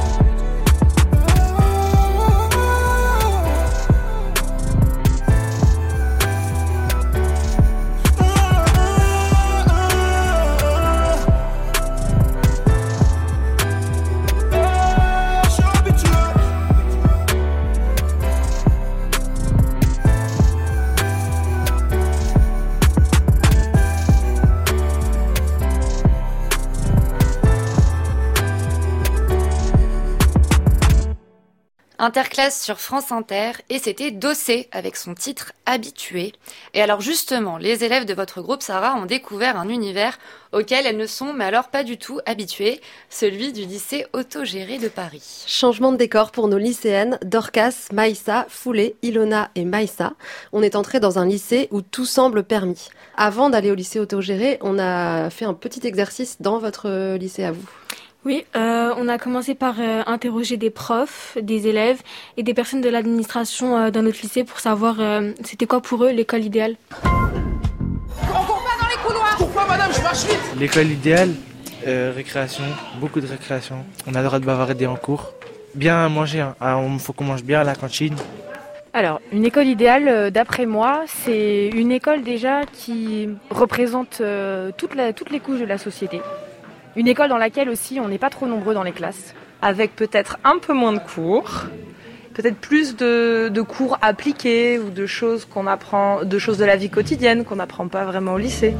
Interclasse sur France Inter, et c'était Dossé avec son titre Habitué. Et alors justement, les élèves de votre groupe Sarah ont découvert un univers auquel elles ne sont mais alors pas du tout habituées, celui du lycée autogéré de Paris. Changement de décor pour nos lycéennes Dorcas, Maïssa, Foulé, Ilona et Maïssa. On est entré dans un lycée où tout semble permis. Avant d'aller au lycée autogéré, on a fait un petit exercice dans votre lycée à vous. Oui, euh, on a commencé par euh, interroger des profs, des élèves et des personnes de l'administration euh, dans notre lycée pour savoir euh, c'était quoi pour eux l'école idéale. On court pas dans les couloirs. Pourquoi madame, je marche vite. L'école idéale, euh, récréation, beaucoup de récréation. On a le droit de bavarder en cours. Bien manger, hein. Alors, il faut qu'on mange bien à la cantine. Alors, une école idéale, d'après moi, c'est une école déjà qui représente euh, toute la, toutes les couches de la société. Une école dans laquelle aussi on n'est pas trop nombreux dans les classes. Avec peut-être un peu moins de cours, peut-être plus de, de cours appliqués ou de choses qu'on apprend, de choses de la vie quotidienne qu'on n'apprend pas vraiment au lycée.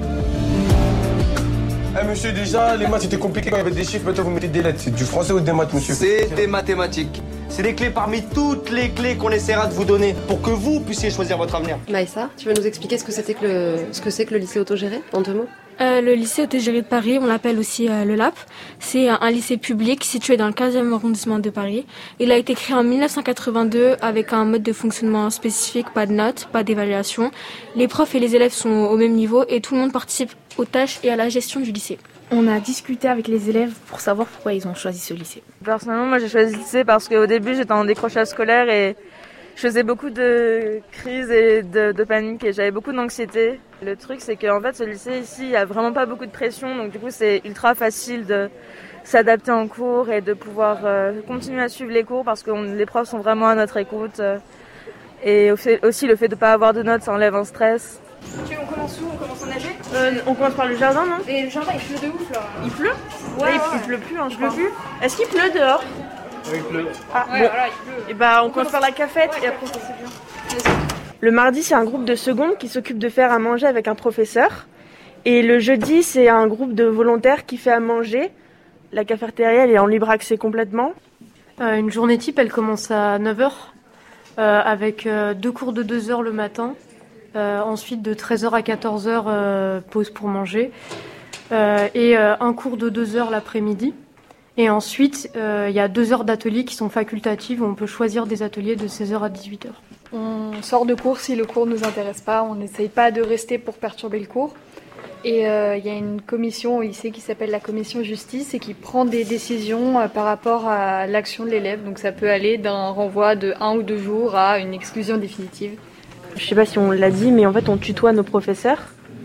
Eh monsieur, déjà, les maths c'était compliqué quand il y avait des chiffres, maintenant vous mettez des lettres. C'est du français ou des maths, monsieur? C'est des mathématiques. C'est des clés parmi toutes les clés qu'on essaiera de vous donner pour que vous puissiez choisir votre avenir. Maïssa, tu veux nous expliquer ce que c'était que le, ce que c'est que le lycée autogéré, en deux mots? Euh, le lycée autogéré de Paris, on l'appelle aussi euh, le L A P. C'est un, un lycée public situé dans le quinzième arrondissement de Paris. Il a été créé en mille neuf cent quatre-vingt-deux avec un mode de fonctionnement spécifique, pas de notes, pas d'évaluation. Les profs et les élèves sont au même niveau et tout le monde participe aux tâches et à la gestion du lycée. On a discuté avec les élèves pour savoir pourquoi ils ont choisi ce lycée. Personnellement, moi j'ai choisi ce lycée parce qu'au début j'étais en décrochage scolaire et je faisais beaucoup de crises et de, de panique et j'avais beaucoup d'anxiété. Le truc c'est qu'en fait ce lycée ici, il n'y a vraiment pas beaucoup de pression, donc du coup c'est ultra facile de s'adapter en cours et de pouvoir euh, continuer à suivre les cours parce que on, les profs sont vraiment à notre écoute. Euh, et aussi le fait de ne pas avoir de notes, ça enlève un stress. Tu, on commence où? On commence à nager euh, On commence par le jardin, non? Et le jardin, il pleut de ouf là. Il pleut? Ouais, ouais, il, il pleut plus, hein, je crois. Plus. Est-ce qu'il pleut dehors? Oui, il pleut. Ah, ouais, bon. Voilà, il pleut. Et bah, on, on commence par la cafette ouais, et après, ça c'est bien. Le mardi, c'est un groupe de seconde qui s'occupe de faire à manger avec un professeur. Et le jeudi, c'est un groupe de volontaires qui fait à manger. La cafétéria, elle est en libre accès complètement. Euh, une journée type, elle commence à neuf heures, euh, avec euh, deux cours de deux heures le matin. Euh, ensuite, de treize heures à quatorze heures, euh, pause pour manger. Euh, et euh, un cours de deux heures l'après-midi. Et ensuite, il euh, y a deux heures d'ateliers qui sont facultatives, où on peut choisir des ateliers de seize heures à dix-huit heures. On sort de cours si le cours ne nous intéresse pas, on n'essaye pas de rester pour perturber le cours. Et il euh, y a une commission au lycée qui s'appelle la commission justice et qui prend des décisions euh, par rapport à l'action de l'élève. Donc ça peut aller d'un renvoi de un ou deux jours à une exclusion définitive. Je sais pas si on l'a dit, mais en fait on tutoie nos professeurs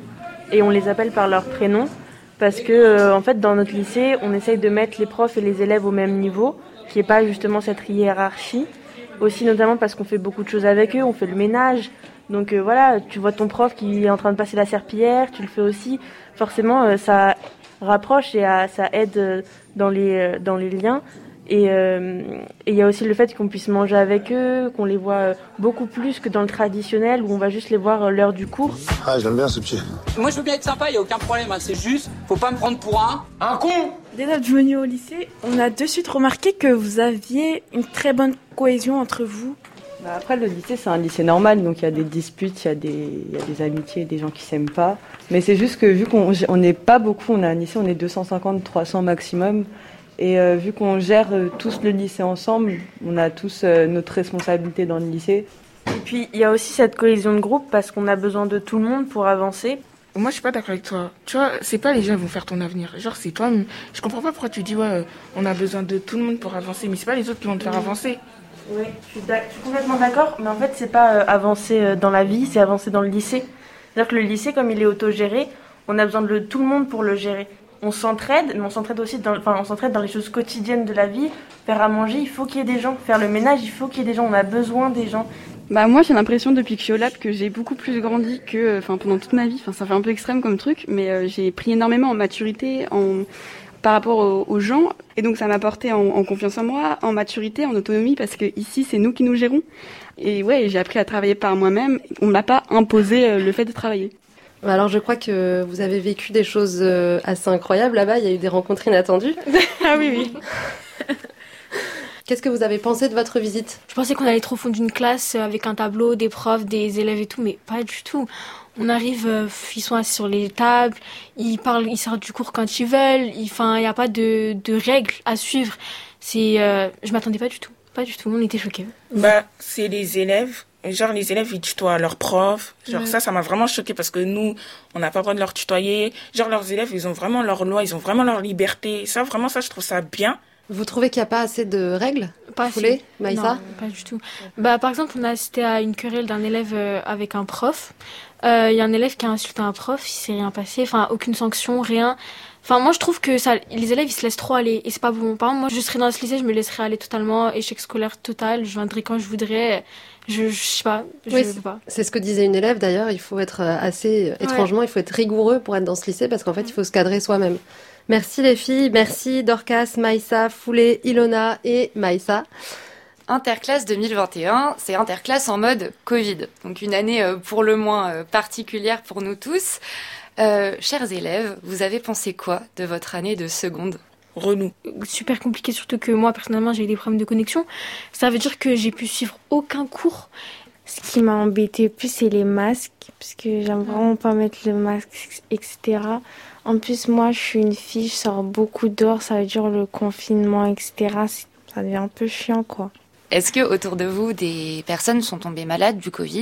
et on les appelle par leur prénom. Parce que euh, en fait dans notre lycée, on essaye de mettre les profs et les élèves au même niveau, qu'il n'y ait pas justement cette hiérarchie. Aussi notamment parce qu'on fait beaucoup de choses avec eux, on fait le ménage. Donc euh, voilà, tu vois ton prof qui est en train de passer la serpillière, tu le fais aussi. Forcément, euh, ça rapproche et euh, ça aide euh, dans les euh, dans les liens. Et il euh, y a aussi le fait qu'on puisse manger avec eux, qu'on les voit euh, beaucoup plus que dans le traditionnel où on va juste les voir euh, l'heure du cours. Ah, j'aime bien ce pied. Moi, je veux bien être sympa, il y a aucun problème. Hein. C'est juste, faut pas me prendre pour un un con. Dès notre venue au lycée, on a de suite remarqué que vous aviez une très bonne cohésion entre vous. Bah après, le lycée, c'est un lycée normal, donc il y a des disputes, il y a des, il y a des amitiés, des gens qui s'aiment pas. Mais c'est juste que vu qu'on n'est pas beaucoup, on a un lycée, on est deux cent cinquante, trois cents maximum. Et euh, vu qu'on gère euh, tous le lycée ensemble, on a tous euh, notre responsabilité dans le lycée. Et puis, il y a aussi cette cohésion de groupe parce qu'on a besoin de tout le monde pour avancer. Moi, je suis pas d'accord avec toi. Tu vois, c'est pas les gens qui vont faire ton avenir. Genre, c'est toi. Je comprends pas pourquoi tu dis, ouais, on a besoin de tout le monde pour avancer, mais c'est pas les autres qui vont te faire avancer. Oui, je suis, je suis complètement d'accord, mais en fait, c'est pas euh, avancer euh, dans la vie, c'est avancer dans le lycée. C'est-à-dire que le lycée, comme il est autogéré, on a besoin de tout le monde pour le gérer. On s'entraide, mais on s'entraide aussi dans, enfin, on s'entraide dans les choses quotidiennes de la vie. Faire à manger, il faut qu'il y ait des gens. Faire le ménage, il faut qu'il y ait des gens. On a besoin des gens. Bah moi, j'ai l'impression depuis que je suis au lab que j'ai beaucoup plus grandi que, enfin, pendant toute ma vie. Enfin, ça fait un peu extrême comme truc, mais euh, j'ai pris énormément en maturité, en par rapport aux, aux gens, et donc ça m'a porté en, en confiance en moi, en maturité, en autonomie, parce que ici c'est nous qui nous gérons. Et ouais, j'ai appris à travailler par moi-même. On ne m'a pas imposé euh, le fait de travailler. Alors je crois que vous avez vécu des choses assez incroyables là-bas, il y a eu des rencontres inattendues. Ah oui, oui. Qu'est-ce que vous avez pensé de votre visite? Je pensais qu'on allait trop au fond d'une classe avec un tableau, des profs, des élèves et tout, mais pas du tout. On arrive, euh, ils sont assis sur les tables, ils parlent, ils sortent du cours quand ils veulent, enfin, il n'y a pas de, de règles à suivre. C'est, euh, je m'attendais pas du tout, pas du tout, on était choqués. Bah, c'est les élèves. Genre, les élèves, ils tutoient leurs profs. Genre, ouais. ça, ça m'a vraiment choquée parce que nous, on n'a pas le droit de leur tutoyer. Genre, leurs élèves, ils ont vraiment leur loi, ils ont vraiment leur liberté. Ça, vraiment, ça, je trouve ça bien. Vous trouvez qu'il n'y a pas assez de règles? Pas assez. Maïssa? Non, pas du tout. Bah, par exemple, on a assisté à une querelle d'un élève euh, avec un prof. Il euh, y a un élève qui a insulté un prof, il s'est rien passé, enfin, aucune sanction, rien. Enfin, moi, je trouve que ça, les élèves, ils se laissent trop aller, et c'est pas bon. Par exemple, moi, je serais dans ce lycée, je me laisserais aller totalement, échec scolaire total, je viendrais quand je voudrais, je, je sais pas, je oui, sais pas. C'est ce que disait une élève, d'ailleurs, il faut être assez, étrangement, ouais. il faut être rigoureux pour être dans ce lycée, parce qu'en fait, il faut se cadrer soi-même. Merci les filles, merci Dorcas, Maïssa, Foulé, Ilona et Maïssa. Interclasse deux mille vingt et un, c'est Interclasse en mode Covid. Donc une année euh, pour le moins euh, particulière pour nous tous. Euh, chers élèves, vous avez pensé quoi de votre année de seconde? Renou. Super compliqué, surtout que moi personnellement j'ai eu des problèmes de connexion. Ça veut dire que j'ai pu suivre aucun cours. Ce qui m'a embêté plus, c'est les masques, parce que j'aime vraiment pas mettre le masque, et cetera. En plus, moi, je suis une fille, je sors beaucoup dehors, ça veut dire le confinement, et cetera. Ça devient un peu chiant, quoi. Est-ce que autour de vous, des personnes sont tombées malades du Covid?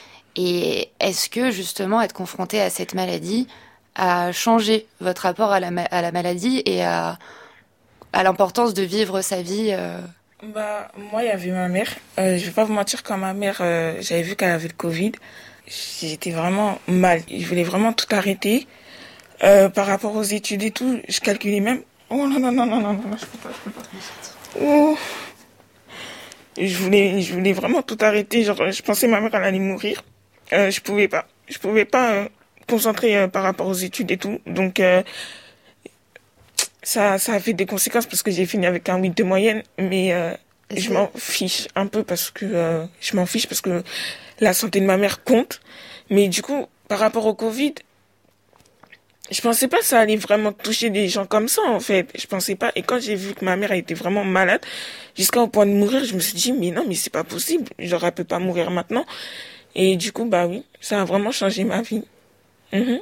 Et est-ce que, justement, être confronté à cette maladie a changé votre rapport à la, ma- à la maladie et à, à l'importance de vivre sa vie euh... Bah, moi, il y avait ma mère. Euh, je vais pas vous mentir, quand ma mère, euh, j'avais vu qu'elle avait le Covid, j'étais vraiment mal. Je voulais vraiment tout arrêter. Euh, par rapport aux études et tout, je calculais même. Oh non, non, non, non, non, non, je peux pas, je peux pas. Oh. Je voulais, je voulais vraiment tout arrêter. Genre, je pensais que ma mère, elle allait mourir. Euh, je pouvais pas. je pouvais pas euh, concentrer euh, par rapport aux études et tout. Donc, euh, ça, ça a fait des conséquences parce que j'ai fini avec un huit de moyenne. Mais euh, je m'en fiche un peu parce que euh, je m'en fiche parce que la santé de ma mère compte. Mais du coup, par rapport au Covid, je pensais pas que ça allait vraiment toucher des gens comme ça, en fait. Je pensais pas. Et quand j'ai vu que ma mère était vraiment malade, jusqu'au point de mourir, je me suis dit, mais non, mais c'est pas possible. Genre, elle peut pas mourir maintenant. Et du coup, bah oui, ça a vraiment changé ma vie. Mmh.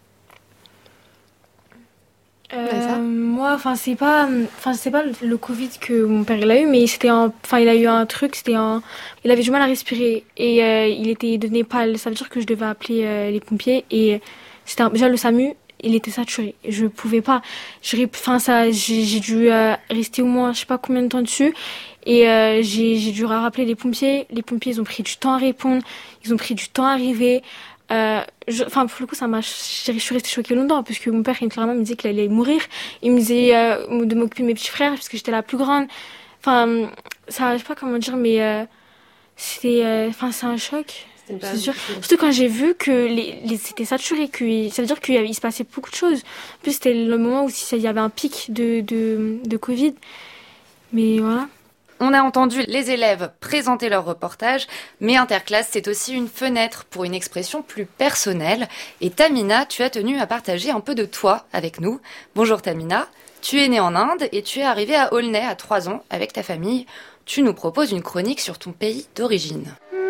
Euh, moi, enfin, c'est pas, enfin, c'est pas le, le Covid que mon père il a eu, mais c'était un, enfin, il a eu un truc, c'était un, il avait du mal à respirer et euh, il était devenu pâle. Ça veut dire que je devais appeler euh, les pompiers et c'était un, déjà le SAMU, il était saturé. Je pouvais pas, je, enfin, ça, j'ai, j'ai dû euh, rester au moins, je sais pas combien de temps dessus et euh, j'ai, j'ai dû rappeler les pompiers. Les pompiers, ils ont pris du temps à répondre, ils ont pris du temps à arriver. Euh, enfin pour le coup ça m'a, je suis restée choquée longtemps parce que mon père il, clairement me disait qu'il allait mourir. Il me disait euh, de m'occuper de mes petits frères parce que j'étais la plus grande. Enfin ça, je sais pas comment dire, mais euh, c'était, enfin euh, c'est un choc. C'est sûr. Surtout quand j'ai vu que les, les c'était saturé, que ça veut dire qu'il il se passait beaucoup de choses. En plus c'était le moment où il y avait un pic de de, de Covid. Mais voilà. On a entendu les élèves présenter leur reportage, mais Interclasse, c'est aussi une fenêtre pour une expression plus personnelle. Et Tamina, tu as tenu à partager un peu de toi avec nous. Bonjour Tamina, tu es née en Inde et tu es arrivée à Aulnay à trois ans avec ta famille. Tu nous proposes une chronique sur ton pays d'origine.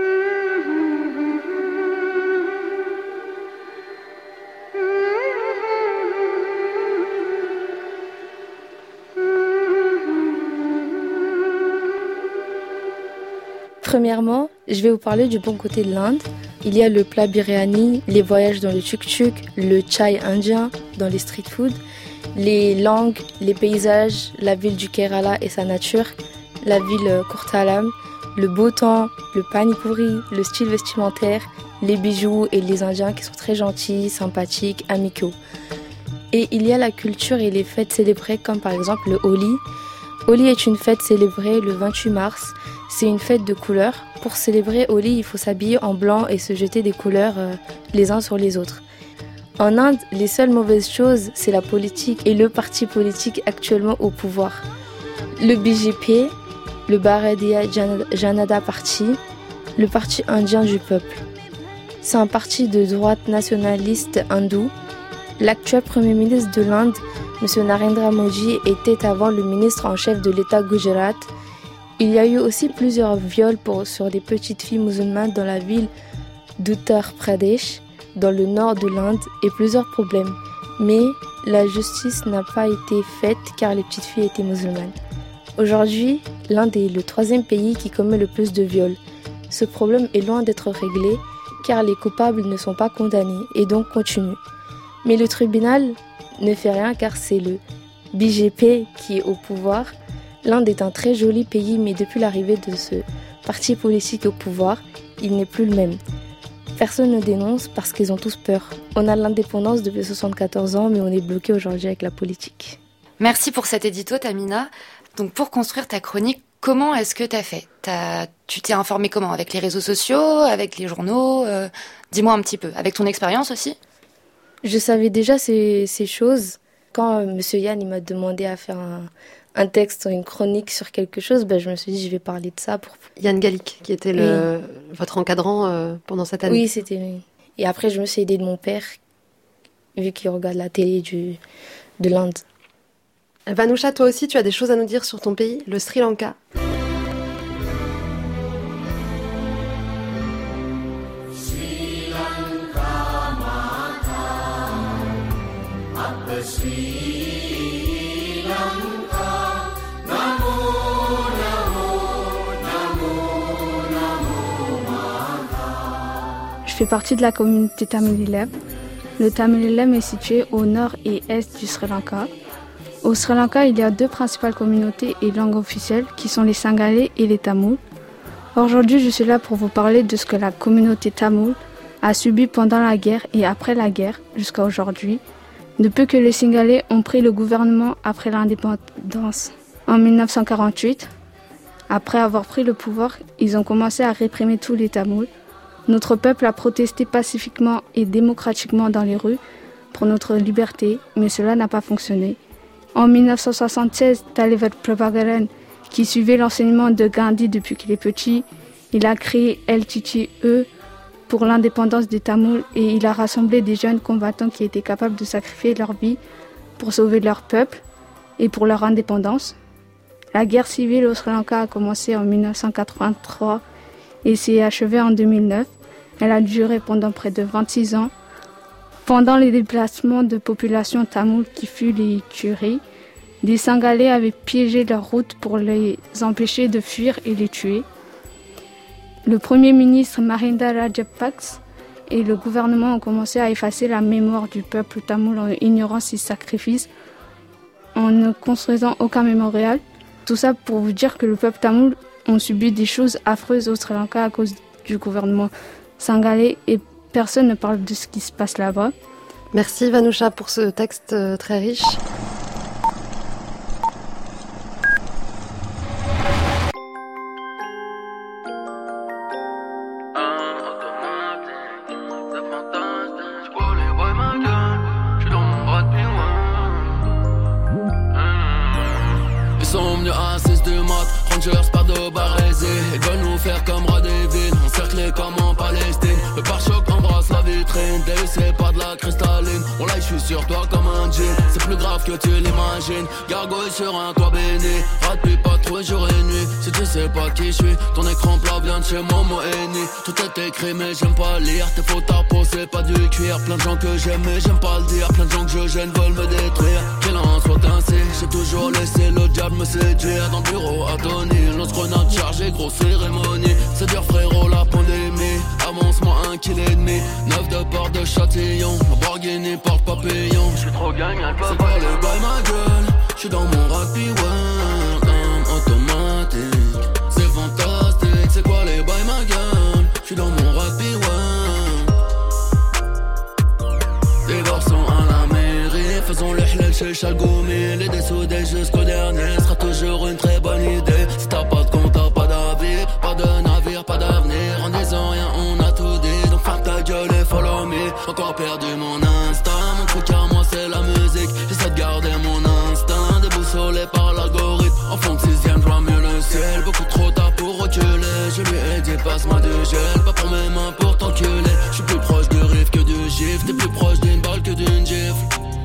Premièrement, je vais vous parler du bon côté de l'Inde. Il y a le plat biryani, les voyages dans le tuk-tuk, le chai indien dans les street food, les langues, les paysages, la ville du Kerala et sa nature, la ville Kurtalam, le beau temps, le pani-puri, le style vestimentaire, les bijoux et les Indiens qui sont très gentils, sympathiques, amicaux. Et il y a la culture et les fêtes célébrées comme par exemple le Holi. Holi est une fête célébrée le vingt-huit mars. C'est une fête de couleurs. Pour célébrer Holi, il faut s'habiller en blanc et se jeter des couleurs euh, les uns sur les autres. En Inde, les seules mauvaises choses, c'est la politique et le parti politique actuellement au pouvoir. Le B J P, le Bharatiya Janata Party, le parti indien du peuple. C'est un parti de droite nationaliste hindou. L'actuel Premier ministre de l'Inde, M. Narendra Modi, était avant le ministre en chef de l'État Gujarat. Il y a eu aussi plusieurs viols pour, sur des petites filles musulmanes dans la ville d'Uttar Pradesh, dans le nord de l'Inde, et plusieurs problèmes. Mais la justice n'a pas été faite car les petites filles étaient musulmanes. Aujourd'hui, l'Inde est le troisième pays qui commet le plus de viols. Ce problème est loin d'être réglé car les coupables ne sont pas condamnés et donc continuent. Mais le tribunal ne fait rien car c'est le B J P qui est au pouvoir. L'Inde est un très joli pays, mais depuis l'arrivée de ce parti politique au pouvoir, il n'est plus le même. Personne ne dénonce parce qu'ils ont tous peur. On a l'indépendance depuis soixante-quatorze ans, mais on est bloqué aujourd'hui avec la politique. Merci pour cet édito, Tamina. Donc pour construire ta chronique, comment est-ce que tu as fait t'as, Tu t'es informée comment ? Avec les réseaux sociaux, avec les journaux euh, Dis-moi un petit peu. Avec ton expérience aussi ? Je savais déjà ces, ces choses. Quand euh, M. Yann il m'a demandé à faire un... un texte, une chronique sur quelque chose, ben je me suis dit je vais parler de ça. Pour Yann Gallic, qui était le, oui. votre encadrant euh, pendant cette année. Oui, c'était lui. Et après, je me suis aidée de mon père, vu qu'il regarde la télé du, de l'Inde. Vanoucha, toi aussi, tu as des choses à nous dire sur ton pays, le Sri Lanka. Sri Lanka, Mata, Sri Lanka. Je fais partie de la communauté Tamil Eelam. Le Tamil Eelam est situé au nord et est du Sri Lanka. Au Sri Lanka, il y a deux principales communautés et langues officielles qui sont les Singalais et les Tamouls. Aujourd'hui, je suis là pour vous parler de ce que la communauté Tamoul a subi pendant la guerre et après la guerre jusqu'à aujourd'hui, depuis que les Singalais ont pris le gouvernement après l'indépendance en dix-neuf cent quarante-huit. Après avoir pris le pouvoir, ils ont commencé à réprimer tous les Tamouls. Notre peuple a protesté pacifiquement et démocratiquement dans les rues pour notre liberté, mais cela n'a pas fonctionné. En dix-neuf cent soixante-seize, Talevat Prabhakaran, qui suivait l'enseignement de Gandhi depuis qu'il est petit, il a créé L T T E pour l'indépendance des Tamouls et il a rassemblé des jeunes combattants qui étaient capables de sacrifier leur vie pour sauver leur peuple et pour leur indépendance. La guerre civile au Sri Lanka a commencé en dix-neuf cent quatre-vingt-trois et s'est achevée en deux mille neuf. Elle a duré pendant près de vingt-six ans. Pendant les déplacements de populations tamoules qui fuient les tueries, des Singalais avaient piégé leur route pour les empêcher de fuir et les tuer. Le Premier ministre Mahinda Rajapaksa et le gouvernement ont commencé à effacer la mémoire du peuple tamoul en ignorant ses sacrifices, en ne construisant aucun mémorial. Tout ça pour vous dire que le peuple tamoul a subi des choses affreuses au Sri Lanka à cause du gouvernement singalais et personne ne parle de ce qui se passe là-bas. Merci Vanoucha pour ce texte très riche. Rangers par de barésie, ils veulent nous faire comme roi des villes, encerclés comme en Palestine. Le pare-choc embrasse la vitrine, délaissé par de la cristalline. On là, je suis sur toi comme un jean, c'est plus grave que tu l'imagines. Gargouille sur un toit béni, rate puis pas trop jour et nuit. Si tu sais pas qui je suis, ton écran plat vient de chez Momo Eni. Tout est écrit mais j'aime pas lire, tes fautes à peau c'est pas du cuir. Plein de gens que j'aime mais j'aime pas le dire, plein de gens que je gêne veulent me détruire. Qu'il en soit ainsi, j'ai toujours laissé le diable me séduire. Dans le bureau à Tony, lance-grenade chargée, grosse cérémonie. C'est dur frérot la pandémie, avance-moi un kill et demi. Neuf de port de Châtillon, Lamborghini porte papillon. J'suis trop gagnant, c'est pas le bail ma gueule. J'suis dans mon rugby world, en automatique. C'est fantastique, c'est quoi les bails ma gueule. J'suis dans mon rugby world. Des garçons à la mairie, faisons le hlal chez Chalgoumi. Les dessoudés jusqu'au dernier sera toujours une très bonne idée. Si t'as pas de compte, t'as pas d'avis, pas de navire, pas d'avenir. En disant rien, on a tout dit, donc ferme ta gueule et follow me. Encore perdu mon instinct, mon truc à moi c'est la musique. J'essaie de garder mon instinct, déboussolé par l'algorithme. En fond de sixième, je vois mieux le ciel, beaucoup trop tard pour reculer. Je lui ai dit passe-moi du gel, pas pour mes mains pour t'enculer. Je suis plus proche du riff que du gif, t'es plus proche d'une balle que d'une gifle.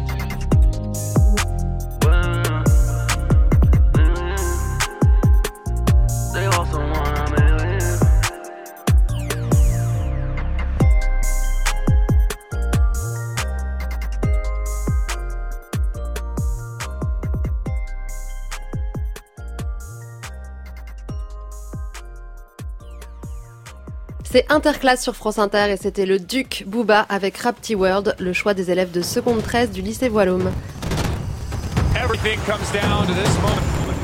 C'est Interclasse sur France Inter et c'était le Duc Booba avec Rapti World, le choix des élèves de seconde treize du lycée Voilhomme. Everything comes down to this moment.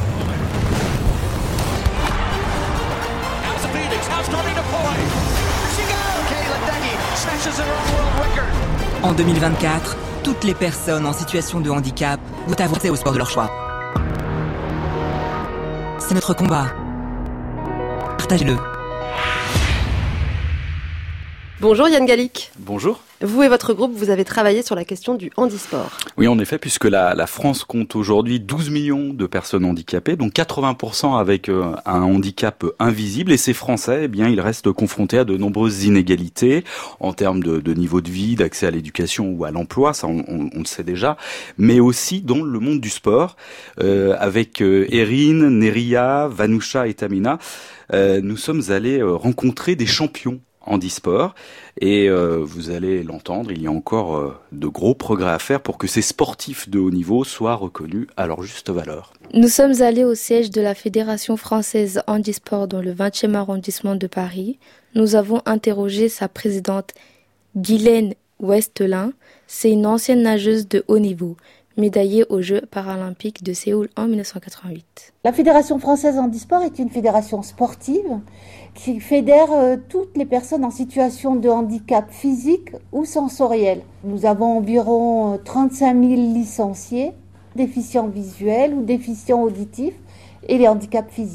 How's Phoenix? How's Carmina Poi? Here she goes! Kayla Deggy smashes her own world record. En deux mille vingt-quatre, toutes les personnes en situation de handicap doivent avoir accès au sport de leur choix. C'est notre combat. Partagez-le. Bonjour Yann Gallic. Bonjour. Vous et votre groupe, vous avez travaillé sur la question du handisport. Oui, en effet, puisque la, la France compte aujourd'hui douze millions de personnes handicapées, donc quatre-vingts pour cent avec euh, un handicap invisible. Et ces Français, eh bien, ils restent confrontés à de nombreuses inégalités en termes de, de niveau de vie, d'accès à l'éducation ou à l'emploi, ça on, on, on le sait déjà, mais aussi dans le monde du sport. Euh, avec euh, Erin, Neria, Vanoucha et Tamina, euh, nous sommes allés euh, rencontrer des champions handisport et euh, vous allez l'entendre, il y a encore euh, de gros progrès à faire pour que ces sportifs de haut niveau soient reconnus à leur juste valeur. Nous sommes allés au siège de la Fédération française handisport dans le vingtième arrondissement de Paris. Nous avons interrogé sa présidente Guylaine Westelin. C'est une ancienne nageuse de haut niveau, médaillée aux Jeux paralympiques de Séoul en dix-neuf cent quatre-vingt-huit. La Fédération française handisport est une fédération sportive qui fédère euh, toutes les personnes en situation de handicap physique ou sensoriel. Nous avons environ trente-cinq mille licenciés, déficients visuels ou déficients auditifs et les handicaps physiques.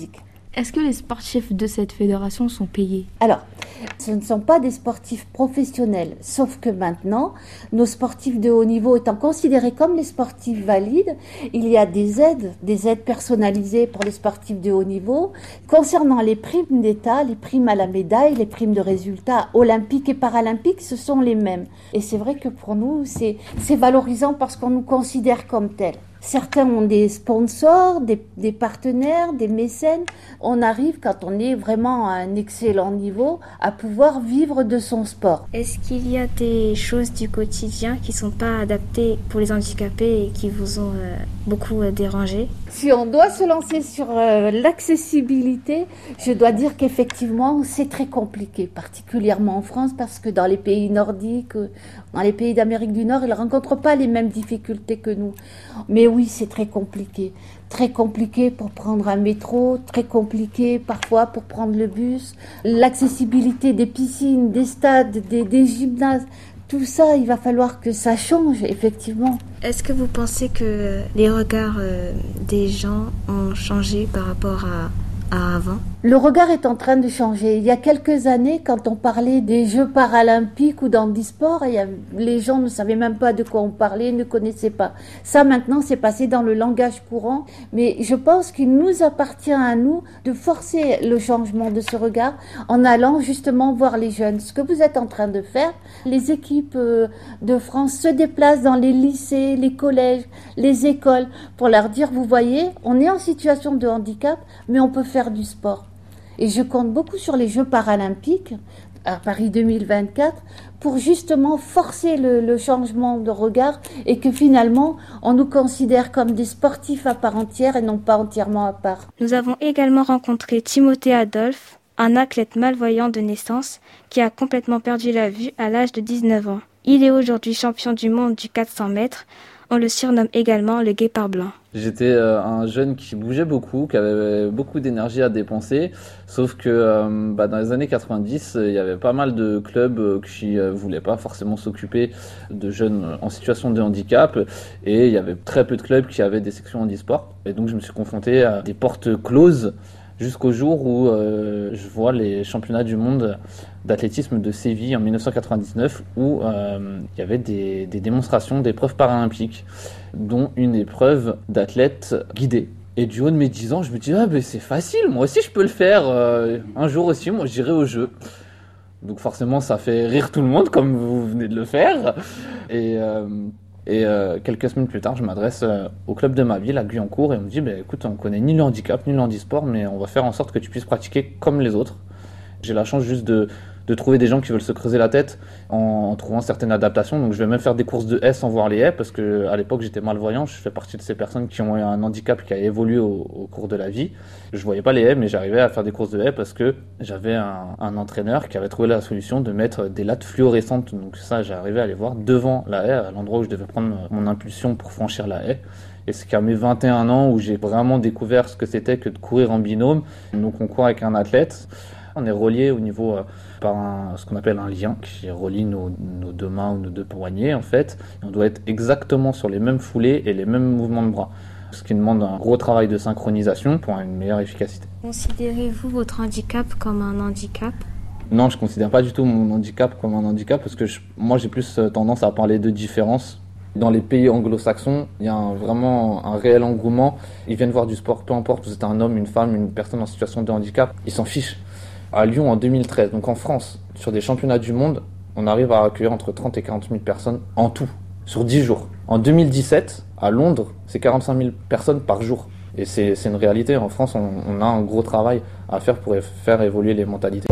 Est-ce que les sportifs de cette fédération sont payés ? Alors, ce ne sont pas des sportifs professionnels, sauf que maintenant, nos sportifs de haut niveau étant considérés comme les sportifs valides, il y a des aides, des aides personnalisées pour les sportifs de haut niveau. Concernant les primes d'État, les primes à la médaille, les primes de résultats olympiques et paralympiques, ce sont les mêmes. Et c'est vrai que pour nous, c'est, c'est valorisant parce qu'on nous considère comme tels. Certains ont des sponsors, des, des partenaires, des mécènes. On arrive, quand on est vraiment à un excellent niveau, à pouvoir vivre de son sport. Est-ce qu'il y a des choses du quotidien qui ne sont pas adaptées pour les handicapés et qui vous ont euh, beaucoup euh, dérangé ? Si on doit se lancer sur euh, l'accessibilité, je dois dire qu'effectivement, c'est très compliqué, particulièrement en France, parce que dans les pays nordiques, dans les pays d'Amérique du Nord, ils ne rencontrent pas les mêmes difficultés que nous. Mais oui, c'est très compliqué. Très compliqué pour prendre un métro, très compliqué parfois pour prendre le bus. L'accessibilité des piscines, des stades, des, des gymnases, tout ça, il va falloir que ça change, effectivement. Est-ce que vous pensez que les regards euh, des gens ont changé par rapport à, à avant ? Le regard est en train de changer. Il y a quelques années, quand on parlait des Jeux paralympiques ou d'handisport, il y a, les gens ne savaient même pas de quoi on parlait, ne connaissaient pas. Ça, maintenant, c'est passé dans le langage courant. Mais je pense qu'il nous appartient à nous de forcer le changement de ce regard en allant justement voir les jeunes. Ce que vous êtes en train de faire, les équipes de France se déplacent dans les lycées, les collèges, les écoles pour leur dire, vous voyez, on est en situation de handicap, mais on peut faire du sport. Et je compte beaucoup sur les Jeux paralympiques à Paris deux mille vingt-quatre pour justement forcer le, le changement de regard et que finalement on nous considère comme des sportifs à part entière et non pas entièrement à part. Nous avons également rencontré Timothée Adolphe, un athlète malvoyant de naissance qui a complètement perdu la vue à l'âge de dix-neuf ans. Il est aujourd'hui champion du monde du quatre cents mètres. On le surnomme également le guépard blanc. J'étais euh, un jeune qui bougeait beaucoup, qui avait beaucoup d'énergie à dépenser, sauf que euh, bah, dans les années quatre-vingt-dix, il y avait pas mal de clubs euh, qui euh, voulaient pas forcément s'occuper de jeunes en situation de handicap, et il y avait très peu de clubs qui avaient des sections handisport. Et donc je me suis confronté à des portes closes jusqu'au jour où euh, je vois les championnats du monde d'athlétisme de Séville en dix-neuf cent quatre-vingt-dix-neuf où euh, il y avait des, des démonstrations d'épreuves paralympiques, dont une épreuve d'athlète guidé. Et du haut de mes dix ans, je me dis ah ben c'est facile, moi aussi je peux le faire. Euh, un jour aussi, moi j'irai au jeu. Donc forcément, ça fait rire tout le monde comme vous venez de le faire. Et euh, Et euh, quelques semaines plus tard, je m'adresse euh, au club de ma ville, à Guyancourt, et on me dit bah, écoute, on connaît ni le handicap, ni le handisport, mais on va faire en sorte que tu puisses pratiquer comme les autres. J'ai la chance juste de, de trouver des gens qui veulent se creuser la tête en, en trouvant certaines adaptations. Donc je vais même faire des courses de haies sans voir les haies, parce qu'à l'époque j'étais malvoyant, je fais partie de ces personnes qui ont eu un handicap qui a évolué au, au cours de la vie. Je voyais pas les haies, mais j'arrivais à faire des courses de haies parce que j'avais un, un entraîneur qui avait trouvé la solution de mettre des lattes fluorescentes. Donc ça, j'arrivais à les voir devant la haie, à l'endroit où je devais prendre mon impulsion pour franchir la haie. Et c'est qu'à mes vingt et un ans où j'ai vraiment découvert ce que c'était que de courir en binôme. Donc on court avec un athlète. On est relié au niveau euh, par un, ce qu'on appelle un lien qui relie nos, nos deux mains ou nos deux poignets en fait. Et on doit être exactement sur les mêmes foulées et les mêmes mouvements de bras. Ce qui demande un gros travail de synchronisation pour une meilleure efficacité. Considérez-vous votre handicap comme un handicap ? Non, je ne considère pas du tout mon handicap comme un handicap parce que je, moi j'ai plus tendance à parler de différence. Dans les pays anglo-saxons, il y a un, vraiment un réel engouement. Ils viennent voir du sport, peu importe, vous êtes un homme, une femme, une personne en situation de handicap, ils s'en fichent. À Lyon en deux mille treize, donc en France, sur des championnats du monde, on arrive à accueillir entre trente et quarante mille personnes en tout, sur dix jours. En deux mille dix-sept, à Londres, c'est quarante-cinq mille personnes par jour. Et c'est, c'est une réalité. En France, on, on a un gros travail à faire pour faire évoluer les mentalités.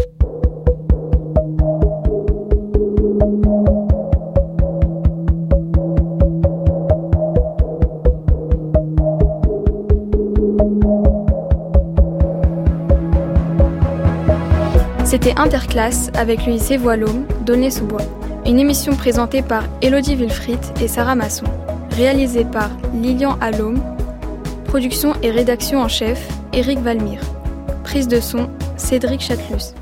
C'était Interclasse avec le lycée Voilôme d'Aulnay-sous-Bois. Une émission présentée par Élodie Wilfried et Sarah Masson. Réalisée par Lilian Allôme. Production et rédaction en chef, Éric Valmire. Prise de son, Cédric Chatelus.